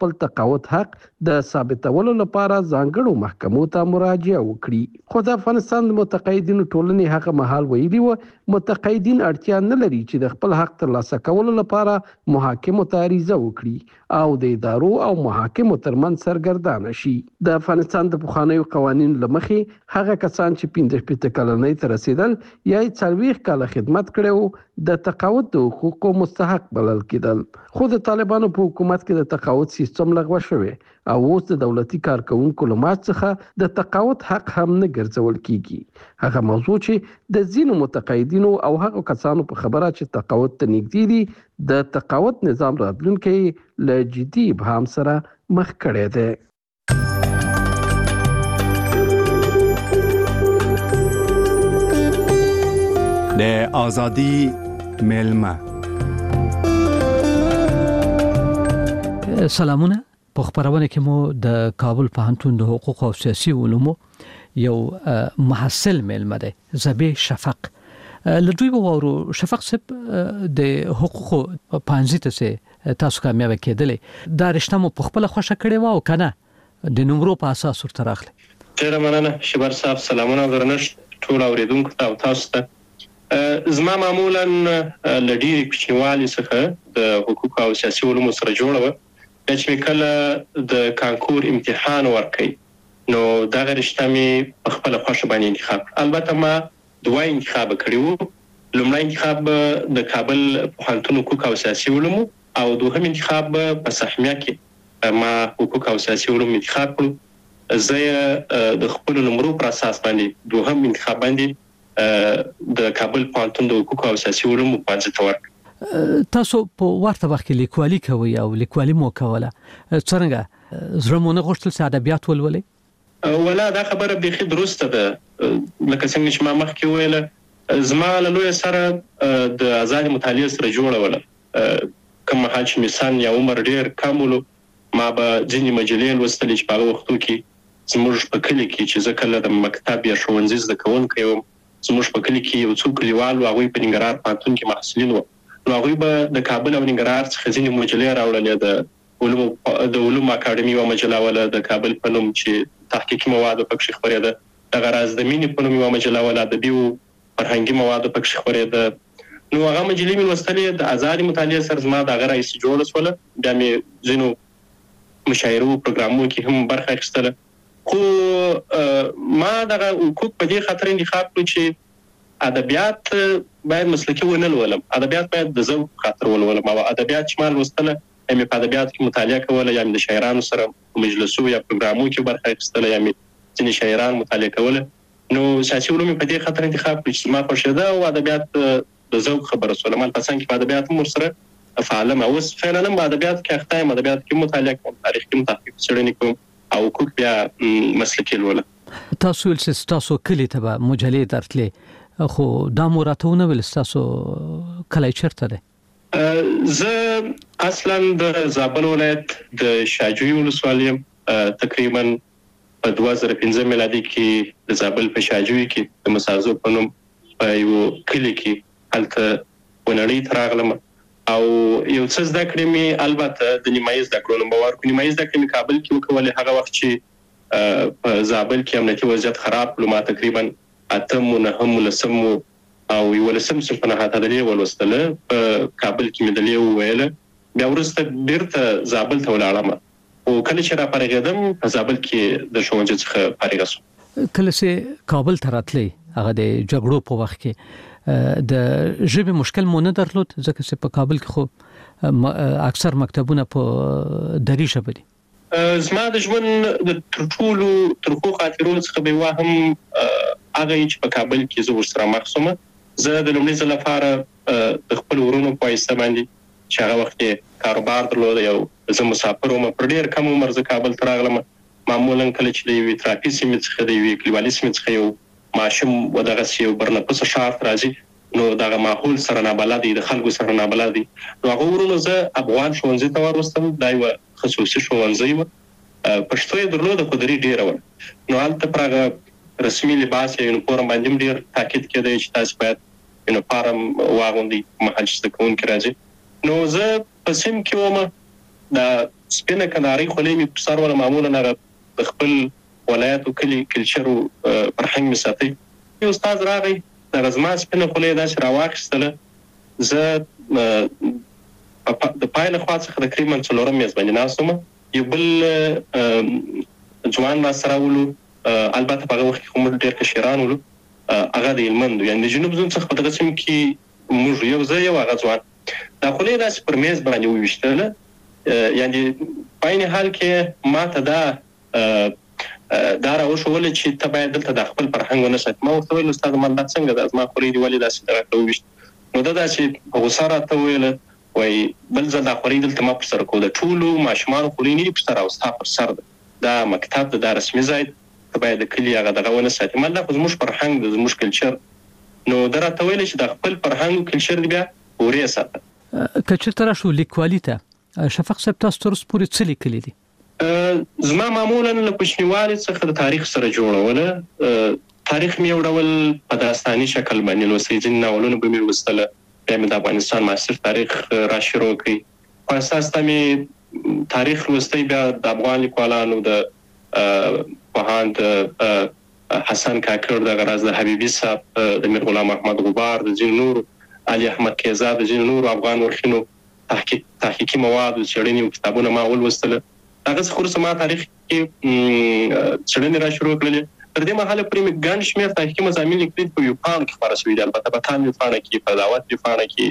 تقاعد حق د ثابتولو لپاره ځانګړو محکمو ته مراجعه وکړي. خو د افغانستان د متقاعدینو ټولنې هغه مهال ویلي و متقاعدین اړتیا نه لري چې د خپل حق ترلاسه کولو لپاره محاکمو ته عریضه وکړي او د ادارو او محاکمو ترمنځ سرګردانه شي. د افغانستان د پخوانیو قوانینو له مخې هغه کسان چې 15 کلنۍ ته رسیدل یا 40 کاله خدمت کړي د تقاعد د حقوقو مستحق بلل کېدل. خو د طالبانو په حکومت کې د تقاعد سیستم لغوه شوی او اوس د دولتي کارکونکو له مات څخه د تقاعد حق هم نه ګرځول کیږي. هغه موضوع چې د ځینو متقاعدینو او هغو کسانو په خبره چې تقاعد ته نږدې دي د تقاعد نظام راتلونکی له جدي ابهام سره مخ کړی دی. د آزادی میلمه سلامونه. په خبرونه کې مو د کابل پوهنتون د حقوق او سیاسي علومو یو محصل میلمه دی زبی شفق. لدوی وورو شفق صاحب د حقوق پانځي ته تاسو کامیاب کېدلې دا رښتا مو په خپل خوښه کړې و او کنه د نمبرو په اساس ورته راغلی؟ ډیره مننه شبر صاحب. سلامونه درنښت ټول اوریدونکو ته او تاسو ته. زما معمولا لډيري کوچنیوالي څخه د حقوق او سیاسي علومو سره جوړه و چې کله د کانکور امتحان ورکړي نو دا رښتا می په خپل خوښه باندې انتخاب. البته ما دوه انتخاب کړیو. لومړی انتخاب د کابل پوهنتون حقوق او سیاسي علومو او دوهم انتخاب په سهمیه کې ما حقوق او سیاسي علوم انتخاب کړو. زه د خپل نمبرو پر اساس باندې دوهم انتخاب باندې د کابل پوهنتون د حقوق او سیاسي علومو پانځه ته ورکړ. تاسو په ورته وخت کې لیکوالي کوي او لیکوالي مو کوله څنګه زړه مو نه غوښتل چې ادبیات ولولئ؟ ولا دا خبره بيخي درسته ده. لکه څنګه چې ما مخکې ویل زما له لوی سره د آزاد مطالعه سره جوړه وله. کوم مهال چې مثلا یا عمر ډیر کم ولو ما به ځینې مجلې لوستلې چې په وختو کې زموږ په کلی کې چې زه کله د مکتب یا ښوونځي زده کوونکی وم زموږ په کلی کې یو څو کلیوال او هغوی په ننګرهار پوهنتون کې محصلین وو نو هغوی به د کابل او ننګرهار څخه ځینې مجلې راوړلې. د علومو اکاډمي یوه مجله وله د کابل په نوم چې تحقیقي مواد پکښې خپرېده. دغه راز د مینې په نوم یوه مجله وله ادبي او فرهنګي مواد پکښې خپرېده. نو هغه مجلې مې لوستلې. د ازادې مطالعې سره زما د هغه راهیسې جوړه شوله. بیا مې ځینو مشاعرو پروګرامونو کې هم برخه اخیستله. خو ما دغه حقوق په دې خاطر انتخاب کړو چې ادبیات باید مسلکي ونه لولم. ادبیات باید د ذوق خاطر ولولم او ادبیات چې ما لوستله یا مې په ادبیاتو کې مطالعه کوله یا مې د شاعرانو سره په مجلسو یا پروګرامونو کې برخه اخیستله یا مې ځینې شاعران مطالعه کوله. نو سیاسي علوم په دې خاطر انتخاب کړو چې ما خوښېده او ادبیات د ذوق خبره شوله. ما پسند کې په ادبیات هم ورسره فعال یم. اوس فعلا هم په ادبیاتو کې اخته یم. ادبیات کې مطالعه کوم، تاریخ کې هم تحقیق څېړنې کوم او حقوق بیا مسلکي لوله. تاسو ویل چې تاسو کلي ته به مجلې درتلې خو دا مو راته ونه ویل تاسو کلی چېرته دی؟ زه اصلا د زابل ولایت د شاجوی ولسوالۍ یم. تقریبا په 2015 میلادي کې د زابل په شاجوی کې د مسازو په نوم په یو کلي کې هلته ونړۍ ته راغلم او یو څه زده کړې مې البته د نیمایي زده کړو نوم به ورکړو. نیمایي زده کړې مې کابل کې وکولې. هغه وخت چې په زابل کې امنیتي وضعیت خراب کړو ما تقریبا 8 9 او 11 صنف نه هاته دلې ولوستله. په کابل کې مې دلې وویله. بیا وروسته بیرته زابل ته ولاړم او کله چې را فارغېدم په زابل کې د ښوونځي څخه فارغه شوم. کله چې کابل ته راتلې هغه د جګړو په وخت کې د ژبې مشکل مو نه درلود ځکه چې په کابل کې خو اکثر مکتبونه په دري ژبه دي؟ زما د ژوند د ټولو ترخو خاطرو څخه به واهم هغه چې په کابل کې زه ورسره مخ شوم. زه د لومړي ځل لپاره د خپل ورونو په واسطه باندې چې هغه وخت کې کاروبار درلود یو زه مسافر وم په ډېر کم عمر زه کابل ته راغلم. معمولا کله چې د یوې ترافي سیمې څخه د یوې کلیوالي سیمې څخه یو ماشوم ودغسې یو برنپسه ښار ته راځي نو دغه ماحول سره نابلد دی، د خلکو سره نابلد دی. نو هغه ورونو زه افغان ښوونځي ته وروستم. دا یوه خصوصي ښوونځی وه. پښتو یې درلوده خو دري ډېره وه. نو هلته پر هغه رسمي لباس یا یونیفورم باندې هم ډېر تاکید کېدی چې تاسې باید یونیفورم واغوندئ په مهال چې زده کوونکي راځي. نو زه په سیم کې وم. د سپینه کنداري خولې مې په سر ولا معمولا هغه د خپل ولایت او کلی کلچر او فرهنګ مې ساتي. یو استاد راغی د زما سپینه خولې داسې راواخیستله. زه د پایله خوا څخه د کریمن څلورم میز باندې ناست وم. یو بل ځوان راسره ولو، البته په هغه وخت کې خو موږ ډېر کشران ولو، هغه د هلمند یعنې د جنوب زون څخه په دغه سیمه کې موږ یو زه یو هغه ځوان دا خولې داسې پر میز باندې وویشتله. یعنې په عین حال کې ماته دا راوښوله چې ته باید دلته د خپل فرهنګ ونه ساتې. ما ورته وویل استاد ما دا څنګه ده، زما خولې دې ولې داسې راته وویشت؟ نو دا داسې په غوسه راته وویله، وایي بل ځل دا خولۍ دلته ما پر سر کوو، د ټولو ماشومانو خولۍ نه دي پر سر او ستا پر سر ده، دا مکتب ده، دا رسمي ځای ده، ته باید د کلي هغه دغه ونه ساتې. ما دا خو زموږ فرهنګ ده، زموږ کلچر. نو دا راته ویل چې د خپل فرهنګ او کلچر دې بیا ورې ساته. که چېرته راشو لیکوالي ته، شفق صاحب تاسو تر اوسه پورې څه لیکلي دي؟ زما معمولا له کوچنیوالي څخه د تاریخ سره جوړوله. تاریخ مې یو ډول په داستاني شکل باندې لوستی، ځینې ناولونه به مې لوستله، بیا مې د افغانستان معاصر تاریخ را شروع کړي. په اساس ته مې تاریخ لوستی، بیا د افغان لیکوالانو د پوهاند حسن کاکړ، د غراز د حبیبي صاحب، د میر غلام احمد غبار، د ځینو نورو علي احمد کیزا، د ځینو نورو افغان مورخینو تحقیقي مواد او څېړنې او کتابونه ما ولوستله. هغه څخه وروسته ما تاریخ کې څېړنې را شروع کړلې. تر دې مهاله پورې مې ګڼ شمېر تحقیقي مضامین لیکلي په یو پاڼه کې خپاره شوي دي، البته په تان ویبپاڼه کې، په دعوت ویبپاڼه کې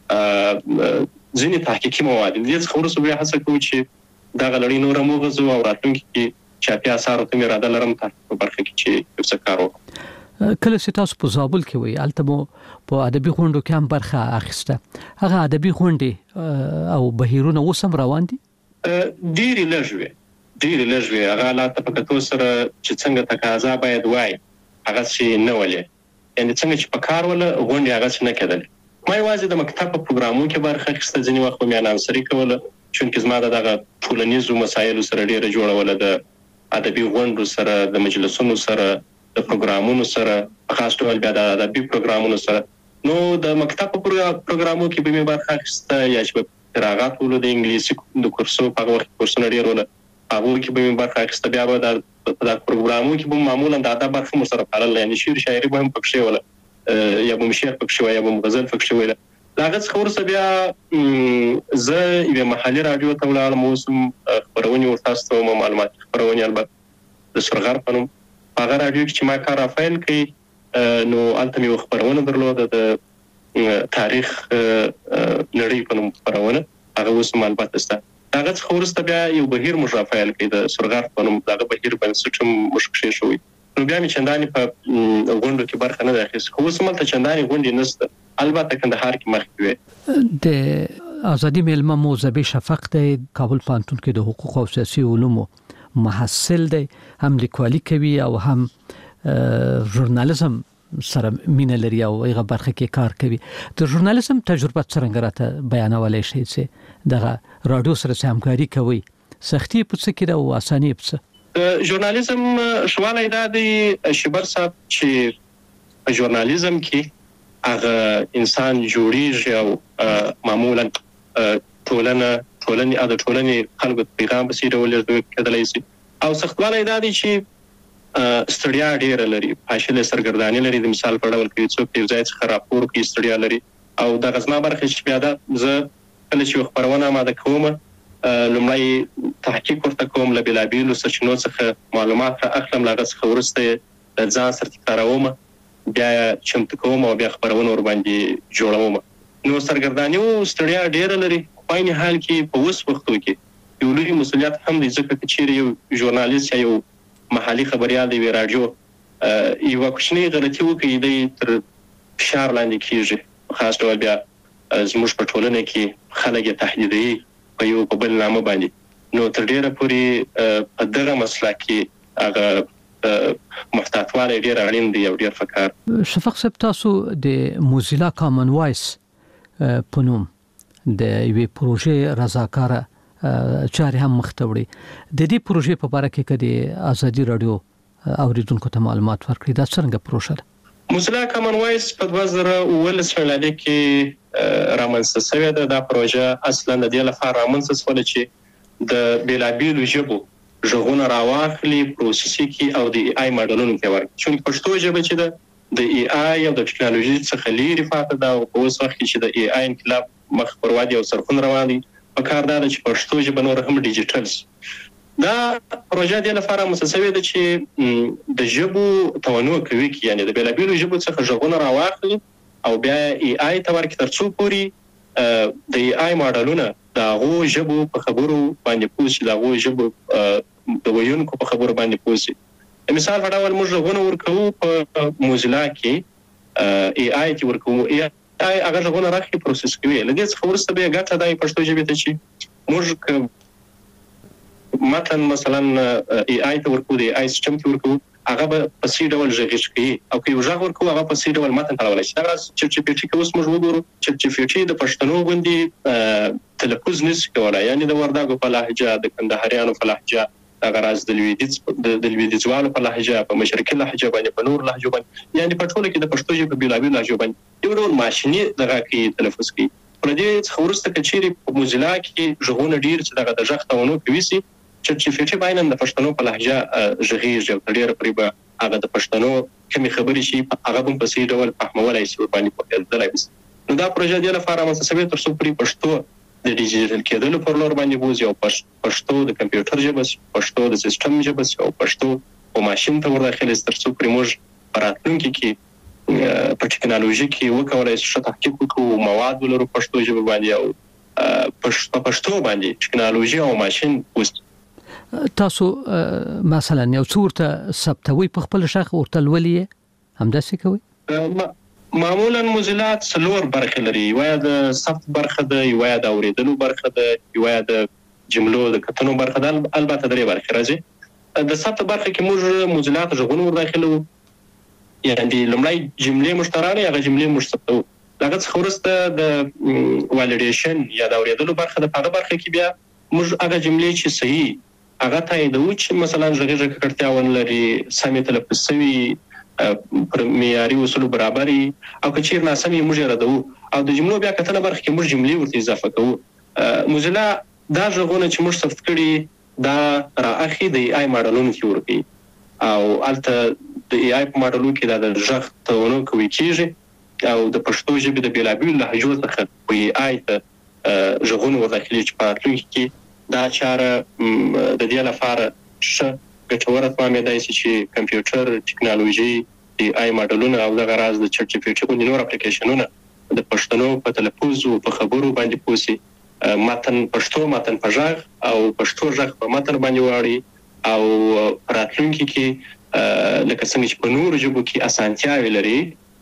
ځینې تحقیقي مواد دي. دې څخه وروسته بیا هڅه کوو چې دغه لړۍ نور هم وغځو او راتلونکي کې چاپي اثارو ته مې اراده لرم تحقیق په برخه کې چې یو څه کار وکړم. کله چې تاسو په زابل کې وئ، هلته مو په ادبي غونډو کې هم برخه اخیسته. هغه ادبي غونډې او بهیرونه اوس هم روان دي؟ ډېرې لږ وې. هغه حالات په کتو سره چې څنګه تقاضا باید وای هغسې نه ولې، یعنې څنګه چې په کار وله غونډې هغسې نه کېدلې. ما یوازې د مکتب په پروګرامونو کې برخه اخیسته، ځینې وخت به مې اناونسري کوله، چونکې زما د دغه ټولنیزو مسایلو سره ډېره جوړوله، د ادبي غونډو سره، د مجلسونو سره، د پروګرامونو سره، په خاص ډول بیا د ادبي پروګرامونو سره. نو د مکتب په پروګرامونو کې به مې برخه اخیسته، یا چې به فراغت ولو د انګلیسي د کورسو، په هغه وخت کورسونه ډېر وله، هغو کې به مې برخه اخیسته. بیا به په دا پروګرامونو کې به معمولا د ادب برخه مو سره پالله، یعنې شعر شاعري به هم پکښې وله، یا به مې شعر پکښې وایه، یا به مې غزل پکښې ویله. د هغه څخه وروسته بیا زه یوې محلي راډیو ته ولاړم، اوس هم خپرونې ورته استوم، معلوماتي خپرونې، البته د سرغر په نوم. په هغه راډیو کې چې ما کار رافیل کوي، نو هلته مې یوه خپرونه درلوده، د تاریخ نړۍ په نوم خپرونه، هغه اوس هم البته شته. د هغه څخه وروسته بیا یو بهیر موږ رافیل کوي، د سرغر په نوم، د هغه بهیر بنسټ هم موږ کښېښوی. نو بیا مې چندانې په غونډو کې برخه نه ده اخیستې، خو اوس هم هلته چندانې غونډې نشته، البته کندهار کې مخکې وې. د ازادي میلمه مو زبې شفق دی، کابل پوهنتون کې د حقوق او سیاسي علومو محصل دی، هم لیکوالي کوي او هم ژورنالیزم سره مینه لري او هغه برخه کې کار کوي. د ژورنالیزم تجربه څرنګه راته بیانولی شئ چې دغه راډیو سره همکاري کوي، سختي په څه کې ده او اساني په څه؟ د ژورنالیزم شوالی دا دی شبر صاحب چې په ژورنالیزم کې هغه انسان جوړیږي او معمولا ټولنې خلکو ته پیغام په څه ډول کېدلی شي. او سختوالی دا دی چې ستړیا ډېره لري، فاشلې سرګرداني لري. د مثال په ډول کې څوک یو ځای څخه راپور کوي، ستړیا لري. او دغه زما برخه چې بیا ده، زه کله چې یو خپرونه آماده کوم، لومړی تحقیق ورته کوم، له بېلابېلو سرچینو څخه معلومات را اخلم، له هغه څخه وروسته یې د ځان سره تکراروم، بیا چمتو کوم او بیا خپرونه ورباندې جوړوم. نو سرګرداني او ستړیا ډېره لري. په عین حال کې په اوس وختو کې یو لوی مسؤلیت هم دی، ځکه که چیرې یو ژورنالیست یا یو محلي خبریال د یوې راډیو یوه کوچنۍ غلطي وکړي، دی تر فشار لاندې کېږي. خاص ډول بیا زموږ په ټولنه کې خلک یې تهدیدوي په یو په بل نامه باندې. نو تر ډېره پورې په دغه مسله کې هغه محتاطوالی ډېر اړین دی او ډېر پکار. شفق صاحب، تاسو د موزیلا کامن وایس په نوم د یوې پروژې رضاکاره چارې هم مخ ته وړي. د دې پروژې په باره کې که د ازادي راډیو اوریدونکو ته معلومات ورکړي، دا څرنګه پروژه ده؟ موزیلا کامن وایس په 2019 میلادي کې رامنځته شوې ده. دا پروژه اصلا د دې لپاره رامنځته شوله چې د بیلابیلو ژبو ژغونه راواخلي پروسس کړي او د AI ماډلونو کې ورکړي. چون پښتو ژبه چې د AI او د ټکنالوژي څخه لري فاته دا په اوس وخت کې چې د AI انقلاب مخ پر وادي او سرخون روان دي په کار دا چې پښتو ژبه نور هم ډیجیټل دا پروژه د لپاره مسسوي ده چې د ژبو تنوع کوي کې یعنی د بیلابیلو ژبو څخه ژغونه راواخلي او بیا AI ته ورکړي ترڅو پوری د AI ماډلونه د هغو ژبو په خبرو باندې پوښي د هغو ژبو د ویونکو په خبرو باندې پوښي. مثال په ډول موږ غوونه ورکو په موزیلا کې AI کې ورکو AI هغه غوونه راخي پروسس کوي لږ څه ورسته به ګټه دای پښتو ژبه ته چې موږ متن مثلا AI ته ورکو دی AI سیستم ته ورکو هغه په سي ډول ژغښ کوي او که یو ژغ ورکو هغه په سي ډول متن تلول شي. دا چې GPT کې اوس موږ وګورو چې GPT د پښتنو غوندي تلفظ نشي کولای یعنی د ورداګو په لهجه د کندهاریانو په لهجه هغه راز د لویدیځوالو په لهجه په مشرقي لهجه باندې په نور لهجو باندې یعنی په ټوله کې د پښتو ژبې بلابل لهجو باندې یو ډول ماشيني دغه کې تلفظ کوي. پر دې خورسته کچيري په موزیلا کې ژغونه ډیر چې دغه د ژغ تاونو کوي سي چې GPT باندې د پښتنو په لهجه ژغیږي او ډیر پرې به هغه د پښتنو کومې خبرې شي هغه هم په سي ډول فهمولای شي باندې په دلای بس. نو دا پروژه د لپاره مسسوي تر څو پرې پښتو د ډیجیټل کېدلو پر لور باندې بوزي او پښتو د کمپیوټر ژبه پښتو د سیستم ژبه او پښتو په ماشين ته ورداخل تر څو پرې موږ راتلونکي کې په ټکنالوژي کې وکولای شو تحقیق وکړو مواد ولرو پښتو ژبه باندې او پښتو باندې ټکنالوژي او ماشين وست. تاسو مثلا یو څورته ثبتوي په خپل شخص ورته ولې همداسې کوي؟ معمولا موزیلا څلور برخې لري یو د ثبت برخه ده یو د اوریدلو برخه ده یو د جملو د کتنو برخه ده البته درې برخې راځي. د ثبت برخه کې موږ موزیلا ته ژغون ورداخلو یعنی لمړی جملې مشترانه هغه جملې مشترکو لکه څه ورسته د والیډیشن یا د اوریدلو برخه ده په هغه برخه کې بیا موږ هغه جملې چې صحیح هغه تاییدو چې مثلا ژغه کړتیا ونلري سمې تلفظ شوی پر معیاري اصول برابري او کچیر ناسمي موږ ردو او د جملو بیا کتنه برخه کې موږ جملې ورته اضافه کوو. موزیلا دا ژغونه چې موږ ثبت کړي دا راخي د AI ماډلونو کې ورکي او الته د AI په ماډلونو کې د ژغ تونو کوي کیږي او د پښتو ژبې د بیلابیل لهجو څخه په AI ته ژغونه ورداخلي چې په راتلونکي کې دا چاره د دې لپاره ښه ګټوره فهمیدای شي چې کمپیوټر ټکنالوژي د AI ماډلونه او د غراز د چټ جی پی ټي او نور اپلیکیشنونه د پښتنو په تلفظ او په خبرو باندې پوسی متن پښتو متن په ژغ او پښتو ژغ په متن باندې واړي او راتلونکي کې لکه څنګه چې په نور ژبو کې اسانتیاوي لري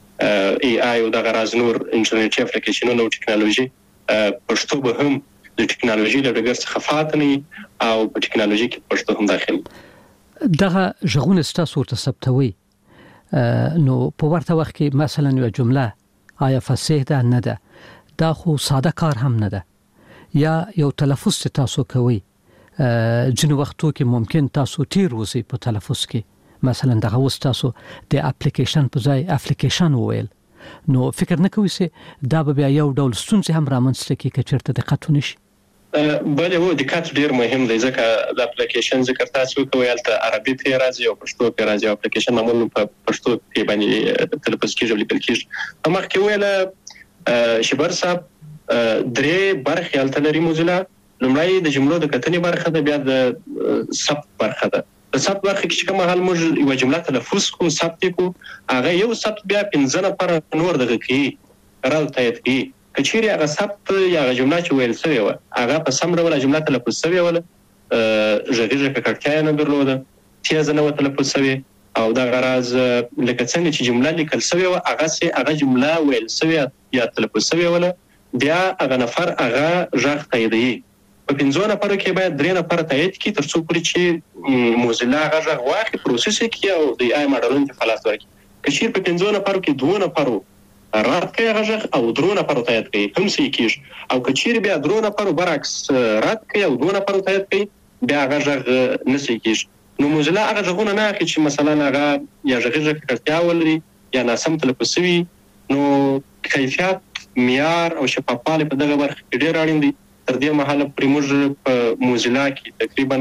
AI او د غراز نور انټرنیټي اپلیکیشنونه او ټکنالوژي پښتو به هم د ټکنالوژي له ډګر څخه فاتني او په ټکنالوژي کې پښتو هم داخل. دغه ژغون ستاسو ته ثبتوي نو په ورته وخت کې مثلا یو جمله آیا فصیح ده نه ده دا خو ساده کار هم نه ده یا یو تلفظ تاسو کوي ځینې وختو کې ممکن تاسو تیر وځي په تلفظ کې مثلا دغه تاسو د اپلیکیشن په ځای اپلیکیشن وویل نو فکر نه کوئ چې دا به یو ډول ستونزې هم رامنځته کوي چې چیرته دقت ونشي؟ بله هو دقت ډیر مهم دی ځکه د اپلیکیشن ذکر تاسو کوی الته عربي په راځي او پښتو په راځي اپلیکیشن معمولا په پښتو کې باندې تلفظ کیږي لیکل کیږي اما کې ویل شبر صاحب درې برخې الته لري موزیلا لمړی د جملو د کتنې برخه ده بیا د ثبت برخه ده. د ثبت برخه کې کوم حال موږ یو جمله تلفظ کو ثبت کو هغه یو ثبت بیا 15 نفر نور دغه کې راځي ته کچيري هغه ثبت یا جمله چې ویل شوی و هغه په سم ډول جمله تلفظ شوی و ژغه کړکیا نه درلوده تیز نه و تلفظ شوی او دا غراز لکه څنګه چې جمله لیکل شوی و هغه جمله ویل شوی یا تلفظ شوی و بیا هغه نفر هغه ژغ تاییدي په 15 نفر کې باید 3 نفر تایید کړي ترڅو پرې چې موزیلا هغه ژغ واخلي پروسس کړي او د AI ماډلونو ته خلاص ورکړي کچیر په 15 نفر کې 2 نفر رات کوي هغه ژغ او 3 نفر تایید کوي هم سې کیږي او کچیر بیا 3 نفر برعکس رات کوي او 2 نفر تایید کوي بیا هغه ژغ نسې کیږي نو موزیلا هغه ژغونه نه اخلي چې مثلا هغه یا ژغ کړتیا ولري یا ناسم تلفظ وي نو کیفیت معیار او شفافیت په دغه برخه کې ډیر اړین دي تر دې مهاله پرې موږ په موزیلا کې تقریبا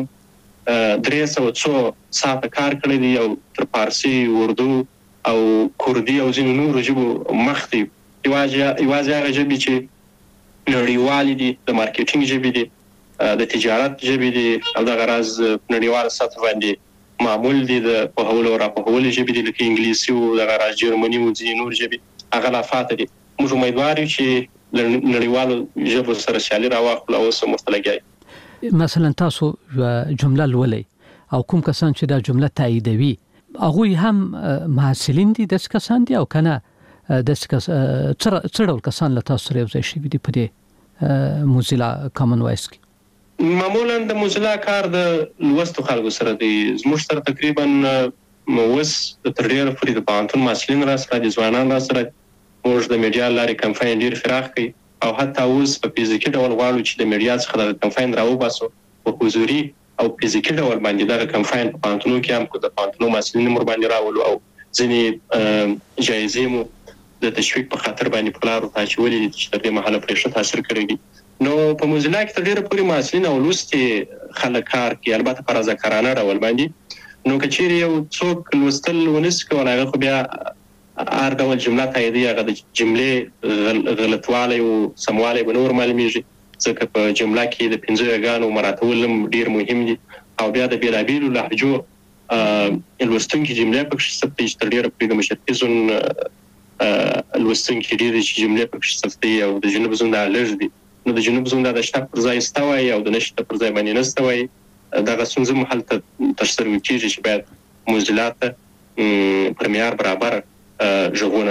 300 ساعته کار کړی دی او تر فارسی اردو او کوردي او ځینو نورو ژبو مخ دی یوازې هغه ژبې چې نړیوالې دي د مارکیټینګ ژبې دي د تجارت ژبې دي او د غرض نړیوال سطح باندې معمول دي د پوهولو او راپوهولو ژبې دي لکه انګلیسي او د غرض جرمني او ځینې نور ژبې هغه لا فاته دي موږ امیدوار یو چې نړیوالو ژبو سره سیالي راواخلو او اوس مختلګي مثلا تاسو جمله لولئ او کوم کسان چې دا جمله تاییدوي هغه هم محصلین دي د کسان دي او کنه د څه ډول کسان له تاسو سره یو ځای شوي دي په دې موزیلا کامن وایس کې معمولا د موزیلا کار د لوستو خلکو سره دی زموږ سره تقریبا اوس تر ډیره پورې د پوهنتون محصلین را سره دي ځوانان را سره موږ د میډیا لارې کمپاین ډیر فراخ کړي او حتی اوس په فزیکي ډول غواړو چې د میډیا څخه د کمپاین راوباسو په حضوري او فزیکي ډول باندې دا کمپاین په پوهنتونو کې هم کو د پوهنتونو محصلین مور باندې راولو او ځینې جایزې مو د تشویق په خاطر باندې په لارو تاچولې دي چې د دې محله پرېښه تاثیر کړی دی نو په موزیلا کې تر ډیره پورې محصلین او لوستي خلک کار کوي البته په رضاکارانه ډول باندې نو کچېرې یو څوک لوستل ونس کولای هغه خو بیا هر ډول جمله تاییدي هغه د جملې غلطوالی او سموالی به نور معلومیږي ځکه په جمله کې د 15 غانو مراتب ډیر مهم دي او بیا د بیلابیلو لهجو لوستونکي جمله پکې ثبت چې تر ډیره پورې د مشترکزون لوستونکي ډیر چې جمله پکې ثبت او د جنوب زون د لږ دي نو د جنوب زون د شته پر ځای استوي او د نشته پر ځای باندې نستوي دا غسونځه محل ته تشتر کیږي چې باید موزیلا ته پرمیار برابر ژغونه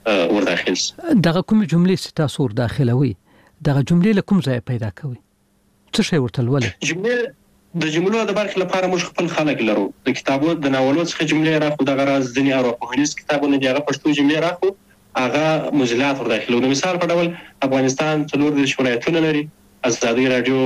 ور داخل دغه کوم جملې ستاسو ور داخلوي دغه جملې له کوم ځای پیدا کوي څه شی ورته ولې جملې د جملو د برخې لپاره موږ خپل خلک لرو د کتابو د ناولو څخه جملې راخو د غرض ځنی اروپایي کتابونه دی هغه پښتو جملې راخو هغه موزیلا ور داخلو د مثال په ډول افغانستان څلور د ولایتونه لري ازادي رادیو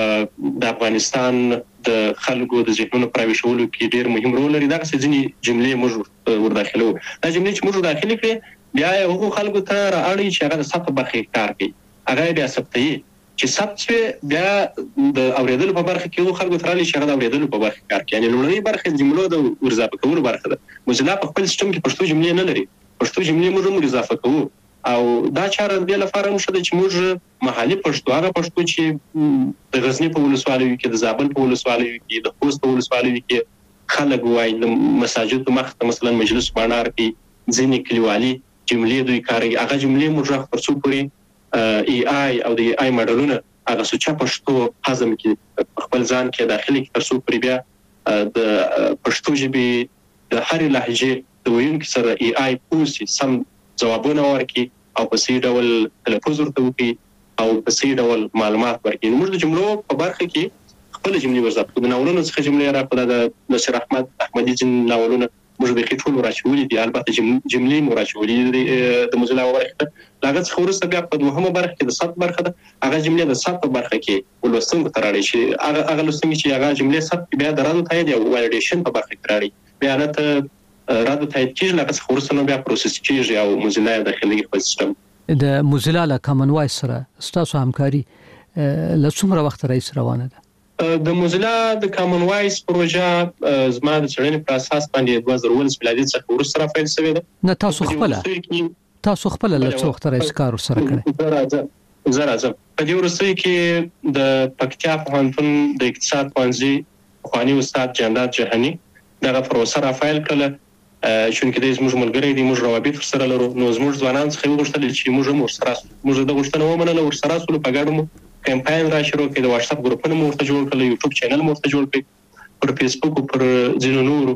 د افغانستان د خلکو د ذهنونو پراویشولو کې ډیر مهم رول لري دا ځینی جملې موږ ور داخلو دا جملې چې موږ داخلي کړې بیا یو خلکو ته راړي چې هغه د ثبت برخه کار کوي هغه بیا ثبتي چې ثبت بیا د اوریدلو په برخه کې خلکو ته راړي چې هغه د اوریدلو په برخه کار کوي یعنی لومړی برخه د جملو د ورزاپ کولو برخه ده موزیلا په خپل سیستم کې پښتو جملې نه لري پښتو جملې موږ اضافه کوو او دا چاره د لپاره مشته چې موږ محلي پښتو هغه پښتو چې د غزنی په ولسوالۍ کې د زابل په ولسوالۍ کې د خوست په ولسوالۍ کې خلک وایي د مساجد مخ ته مثلا مجلس بانار کې ځینې کلیوالي جملې دوی کاروي هغه جملې موږ ترڅو پورې ای آی او د ای آی ماډلونه هغه سوچا پښتو هضم کې خپل ځان کې داخلي ترڅو پورې بیا د پښتو ژبې د هر لهجه د ویونکو سره ای آی پوسي سم جوابونه ورکړي او په سي ډول تلفظ ورته وکړي او په سي ډول معلومات ورکړي موږ د جملو په برخه کې خپل جملې ورزاب کوو د ناولونو څخه جملې راغله د نصر احمد احمدي جن ناولونه موږ به ټول راچولې دي البته جملې مو راچولې د موزیلا برخه لاګه څخه ورسته بیا په دوهمه برخه کې د صد برخه ده هغه جملې د صد په برخه کې ولوستونکو ته راړي چې هغه لوستونکي چې هغه جملې صد بیا درانه تایید او ویلیډیشن په برخه کې راړي بیا راته راته تایید کیږي لکه څخه ورسره بیا پروسس کیږي او موزیلا داخلي په سیستم د موزیلا له کامن وایس سره ستاسو همکاري له څومره وخت راځي روانه ده د موزیلا د کامن وایس پروژه زما د څېړنې په اساس باندې 2019 میلادي څخه ورسره پیل شوې ده نه تاسو خپل له څو وخت راځي کار سره کړی زه په دې ورسته کې د پکتیا پوهنتون د اقتصاد پوهنځي خواني استاد جانداد جهاني دغه پروسه را فایل کړل چونکه د زموږ ملګری دي موږ روابط سره لرو نو زموږ ځوانان څخه وغوښتل چې موږ د غوښتنه ومنله ورسره سره په ګډه مو کمپاین را شروع کړ د واتس اپ ګروپونه مو ورته جوړ کړل یوټیوب چینل مو ورته جوړ کړ پر فیسبوک او پر ځینو نورو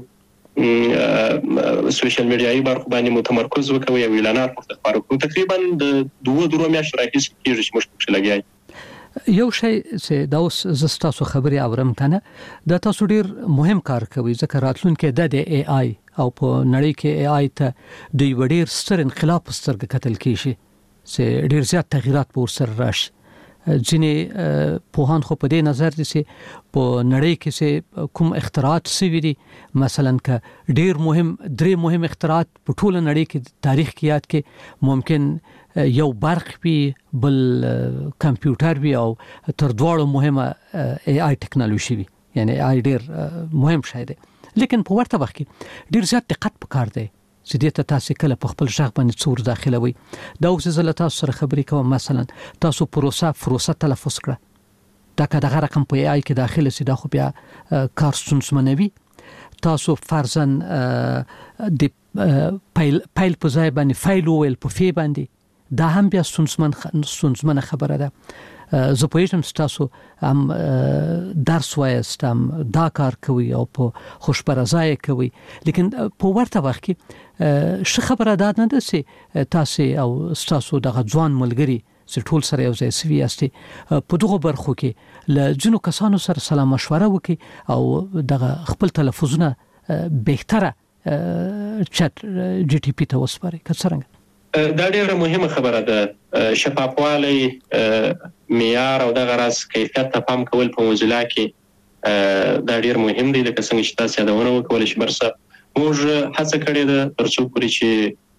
سوشل میډیایي برخو باندې مو تمرکز وکوي او اعلانات ورته خپاره کړو تقریبا د 2 میاشتو راهیسې کېږي چې موږ پکې لګیای یو شی چې دا اوس زستاسو خبري اورم کنه دا تاسو ډیر مهم کار کوي ځکه راتلونکي د ای آی او په نړۍ کې ای آی ته د ډیر ستر انقلاب سترګه کتل کیږي چې ډیر زیات تغیرات په سر راشي ځینې پوهان خو په دې نظر دي چې په نړۍ کې چې کوم اختراعات سوي دي مثلا ک ډیر مهم درې مهم اختراعات په ټول نړۍ کې تاریخ کې یاد کې ممکن یو برق وي بل کمپیوټر وي او تر دواړو مهمه AI ټکنالوژي وي یعنی AI ډیر مهم شی دی لیکن په ورته وخت کې ډیر زیات دقت پکار دی چې دې ته تاسو کله په خپل ځای باندې څور داخلوي دا اوس زه له تاسو سره خبرې کوم مثلا تاسو فروسه تلفظ کړه دا که دغه رقم په AI کې داخله سي دا خو بیا کار ستونزمنوي تاسو فرضاً د فایل په ځای باندې فایل ویل په فی باندې دا هم بیا ستونزمنه خبره ده زه پوهیږم چې تاسو هم درس وایست هم دا کار کوي او په خوشبرازای کوي لیکن په ورته وخت کې څه خبره ده نه ده چې تاسو او تاسو دغه ځوان ملګری چې ټول سره یو ځای سوي یاستي په دغه برخو کې ل جنو کسانو سره سلام مشوره وکي او دغه خپل تلفظونه بهتره چت GTP ته وسپاري که څنګه دا ډیره مهمه خبره ده شفافوالی معیار او دغه راز کیفیت ته پام کول په موزیلا کې دا ډیر مهم دی لکه څنګه چې تاسو یادونه وکول شي برسه موږ هڅه کړې ده ترڅو پورې چې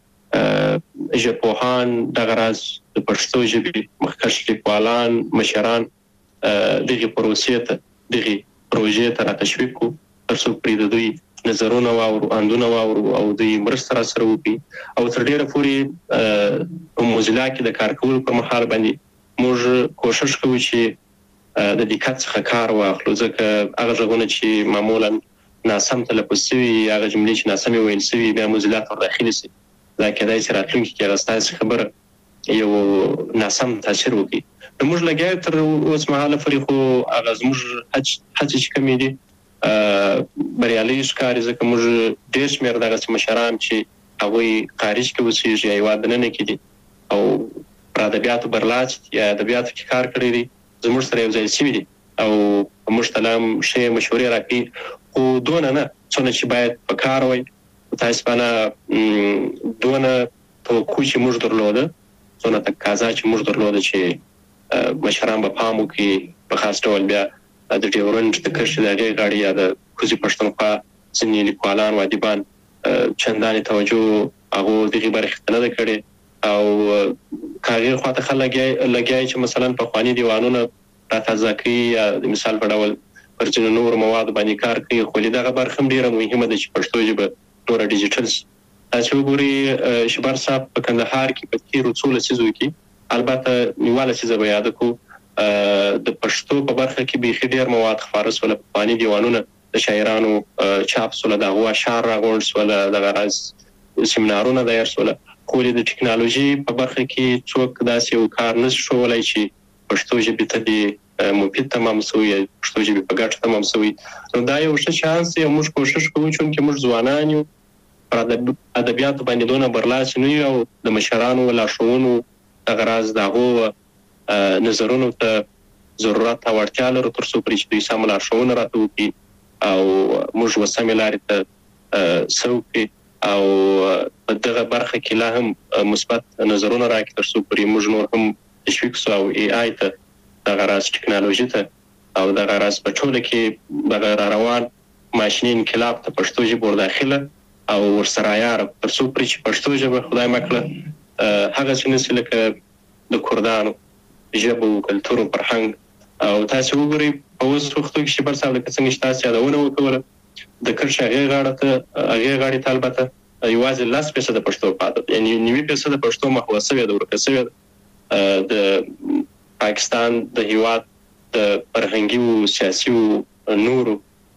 ژبپوهان دغه راز د پښتو ژبې مخکښ لیکوالان مشران دغه پروسې ته دغه پروژې ته تشویق کو ترڅو پورې د دوی نظرونه واورو اندونه واورو او دوی مرسته سره وکړي او تر ډیره پورې په موزیلا کې د کار کولو پر مهال باندې موږ کوشش کوو چې د دقت څخه کار واخلو ځکه هغه ځایونه چې معمولا ناسم تلفظ شوي هغه جملې چې ناسمې ویل شوي بیا موزیلا ته داخلي شي دا کېدای شي راتلونکي کې هغه ستاسو خبره یو ناسم تاثیر وکړي نو موږ لګیا تر اوس مهاله پورې خو هغه زموږ هڅې چې کمې دي بریالي ښکاري ځکه موږ ډېر شمېر دغسې مشران چې هغوی خارج کې اوسېږي یا هېواد دننه کې دي او پر ادبیاتو برلاس یا ادبیاتو کې کار کړی دي زموږ سره یو ځای شوي دي او موږ ته لا هم ښې مشورې راکوي خو دونه نه څونه چې باید په کار وای متاسفانه دونه توقع چې موږ درلوده څونه تقاضا چې موږ درلوده چې مشران به پام وکړي په خاص ډول بیا د ډیورنډ د کرښې د هغې غاړې یا د کوزي پښتونخوا ځینې لیکوالان و ادیبان چندانې توجه هغو دغې برخې ته نه ده کړې او که هغې خواته ښه لګیا چې مثلا پخواني دیوانونه راتازه کوي یا د مثال په ډول پر ځینو نورو موادو باندې کار کوي خو دغه برخه هم ډېره مهمه ده چې پښتو ژبه نوره ډیجیټل شي تاسو وګورئ شبر صاحب په کندهار کې په تېرو څو لسیزو کې البته نیوه لسیزه به یاده کړو د پښتو په برخه کې بیخي ډېر مواد خپاره سول پخواني دیوانونه د شاعرانو چاپ سول د هغو اشعار راغونډ سول دغه راز سیمینارونه دایر سول خو د ټکنالوژي په برخه کې څوک داسې یو کار نشي ښوولی چې پښتو ژبې ته د مفید تمام شوی پښتو ژبې په ګټه تمام شوی نو دا یو ښه چانس دی موږ کوشش کوو چې موږ ځوانان یو پر ادبیاتو باندې دونه برلاس نه یو او د مشرانو لارښوونو دغه راز د هغو نظرونو ته ضرورت او اړتیا لرو تر څو پورې چې دوی سمه لارښوونه راته وکړي او موږ سمې لارې ته څه وکړي او په دغه برخه کې لا هم مثبت نظرونه راکړي تر څو پورې موږ نور هم تشویق سو او AI ته دغه راز ټکنالوژي ته او دغه راز په ټوله کې دغه روان ماشیني انقلاب ته پښتو ژبه ورداخله او ورسره عیاره تر څو پورې چې پښتو ژبه خدای مکړه هغه څه نسي لکه د کردانو ژبه کلتور او فرهنګ او تاسو وګورئ په اوس وخت کې چې برساله لکه څنګه چې تاسو یادونه وکړه د کرښې هغې غاړې ته البته یوازې 10% پښتو پاتې یعنی 90% پښتو محوه شوې ده ورکه شوې ده د پاکستان د هیواد د فرهنګي او سیاسي او نورو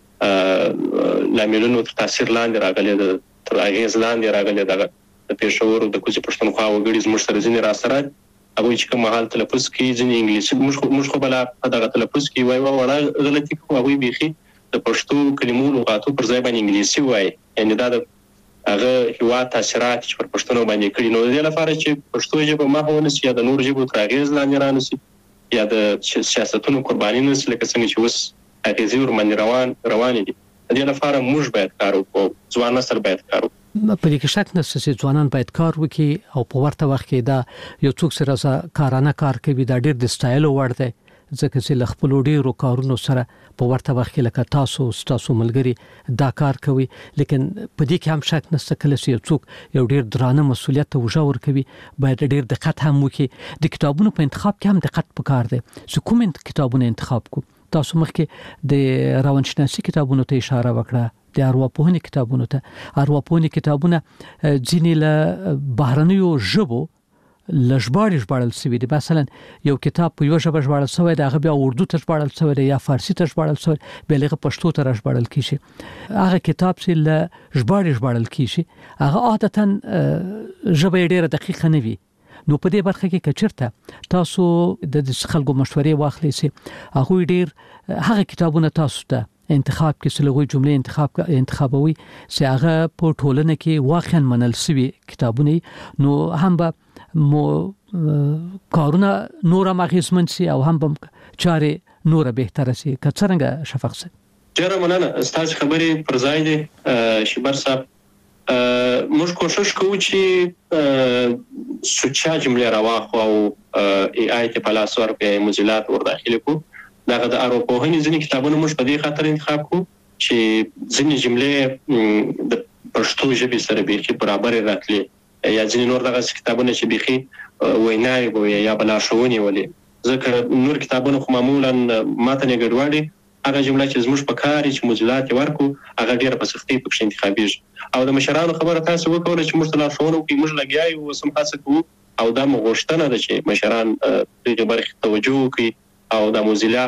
لاملونو تر تاثیر لاندې راغلي ده تر اغېز لاندې راغلي ده د پېښور د کوزي پښتونخوا وګړي زموږ سره ځینې راسره هغوی چې کوم مهال تلفظ کوي ځینې انګلیسي موږ خو بلا په دغه تلفظ کې وایي وړه غلطي کوو هغوی بیخي د پښتو کلمو لغاتو پر ځای باندې انګلیسي وایي یعنې دا د هغه هیواد تاثیرات چې پر پښتنو باندې کړي نو د دې لپاره چې پښتو ژبه محو نه شي یا د نورو ژبو تر اغېز لاندې رانشي یا د سیاستونو قرباني نه شي لکه څنګه چې اوس اغېزې ورباندې روانې دي د دې لپاره موږ باید کار وکړو ځوان نسل باید کار وکړو په دې کې شک نشته چې ځوانان باید کار وکړي او په ورته وخت کې دا یو څوک سره کارانه کار کوي دا ډېر د سټایل وړ دی ځکه چې خپل ډیرو کارونو سره په ورته وخت کې لکه تاسو ملګری دا کار کوي لیکن په دې کې هم شک نشته کله چې څوک یو ډیر درانه مسولیت ته وژور کوي باید ډیر دقت هم وکړي د کتابونو په انتخاب کې هم دقت پکار دی چې کوم کتابونه انتخاب کو تاسو مخکې د روانشناسي کتابونو ته اشاره وکړه د ارواپوهنې کتابونو ته ارواپوهنې کتابونه ځینې له بهرنیو ژبو لژباړل شوی دی مثلا یو کتاب په یو ژبه ژباړل شوی دی هغه بیا اردو ته ژباړل شوی دی یا فارسی ته ژباړل شوی بیا هغه پښتو ته ژباړل کیږي هغه کتاب چې لژباړل کیږي هغه عادتاً ژبه ډیره دقیقه نه وي نو په دې برخه کې کچرته تاسو د خلکو مشورې واخلئ چې هغه ډیر هغه کتابونه تاسو ته انتخاب کې سلوي جمله انتخابوي چې هغه په ټولنه کې واقعا منل شوی کتابونه نو هم به مو کارونه نور ماغیزمن سي او هم چاره نور بهتر سي کڅرنګ شفق سي ډیره مننه استاد خبرې پر ځای دي شبر صاحب موږ کوشش کوو چې سوچا جمله راواخو او ای آی ته په لاس ورکړي موزیلات ور داخلي کو دغه د ارواپوهنې ځینې کتابونه موږ په دې خاطر انتخاب کوو چې ځینې جملې د پښتو ژبې سره به برابر راتلي یا ځینې نور دغه کتابونه چې بيخي ویناي وي یا بلاشونی ولي ځکه نور کتابونه خو معمولا ماته نه ګډوډي هغه جمله چې زموږ په کار چې موزیلات ورکو هغه ډیره په سختۍ په انتخابیږي او د مشرانو خبره تاسو وکړه چې موږ تلاشونه کوي موږ لګیاي او سم خاصه کوو او دا مغوښتنه ده چې مشران دې برخه توجه کوي او د موزیلا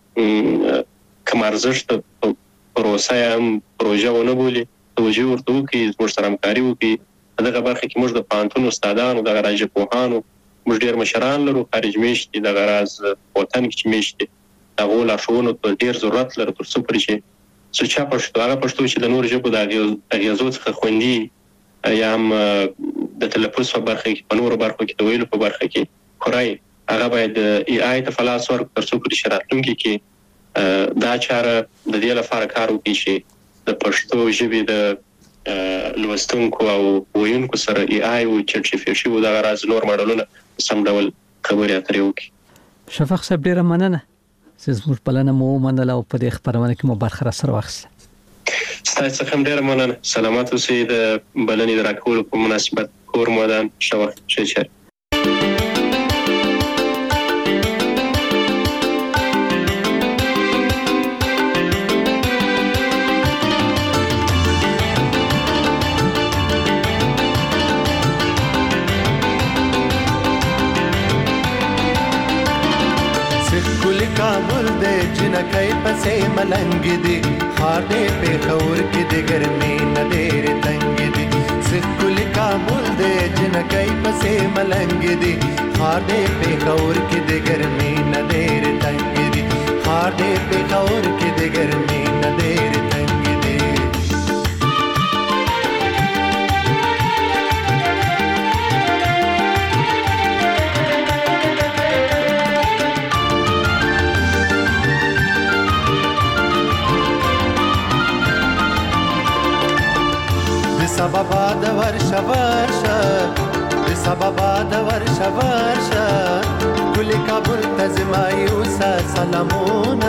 کوم ارزښت پروسه هم پروژه ونه بولي توجه ورته کوي زموږ سره همکاري وکړي دغه برخه کې موږ د پانتون استادانو د غراج پوهانو موږ ډیر مشران لرو خارج میشتي د غراز وطن کې میشتي دا غولا شوونو ته ډیر ضرورت لري تر څو پرې چې سوچا پښتو چې د نور ژبو د اغیزو څخه خوندي یا هم د تلفظ په برخه کې په نور برخو کې د ویلو په برخه کې خورای هغه باید ای آی ته فلاس ورک تر څو پرې شراتونکي کې دا چاره د دې لپاره کار وکړي چې د پښتو ژبې د لوستونکو او ویونکو سره ای آی او چرچفي شو د غراز نور ماډلونه سم ډول خبرې اترې وکړي شفق صاحب ډیره مننه چې زموږ بلنه مو منله او په دې خبرونه کې مو برخه سره واخیسته ستاسو څخه ډیره مننه سلامات اوسئ د بلنې راکولو په مناسبت کور مودان شوه چې کابل دے جنکای پسې ملنګ دی خار دې په خور کې د ګرمي نه ډېر تنګ دی سکول کابل دے جنکای پسې ملنګ دی خار دې په خور کې د ګرمي نه ډېر تنګ دی خار دې په خور کې د ګرمي نه ډېر تنګ دی سببا د ورشه د سببا د ورشه کل کابل تزمای اوسه سلامونه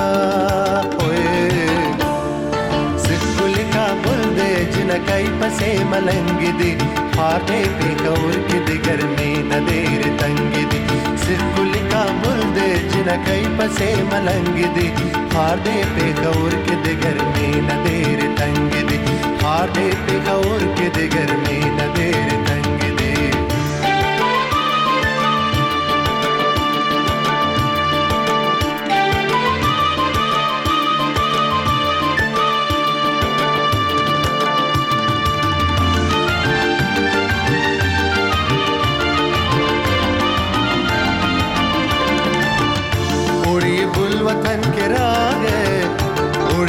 اوه سکل کابل د جنکای پسې ملنګ دی خار دې په کور کې د ګرمي نه ډېر تنګ دی سکل کابل د جنکای پسې ملنګ دی خار دې په کور کې د ګرمي نه ډېر تنګ دی خار دې په کور کې د ګرمي نه ډېر تنګ دی وطن کې راغې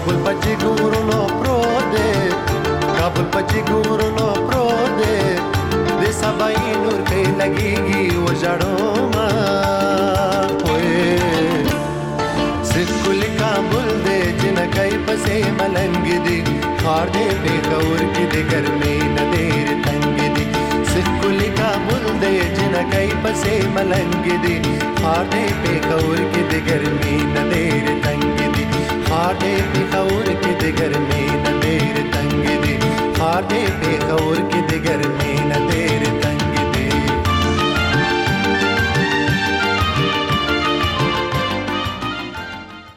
کابل پچی ګورونو پروت دی کابل پچی ګورونو پروت دی د سبای نور په لګيږي وژړو ما وې سکول کابل دی جنکای پسې ملنګ دی خار دې په کور کې د ګرمي نه ډېر تنګ دی سکول کابل دی جنکای پسې ملنګ دی خار دې په کور کې د ګرمي نه ډېر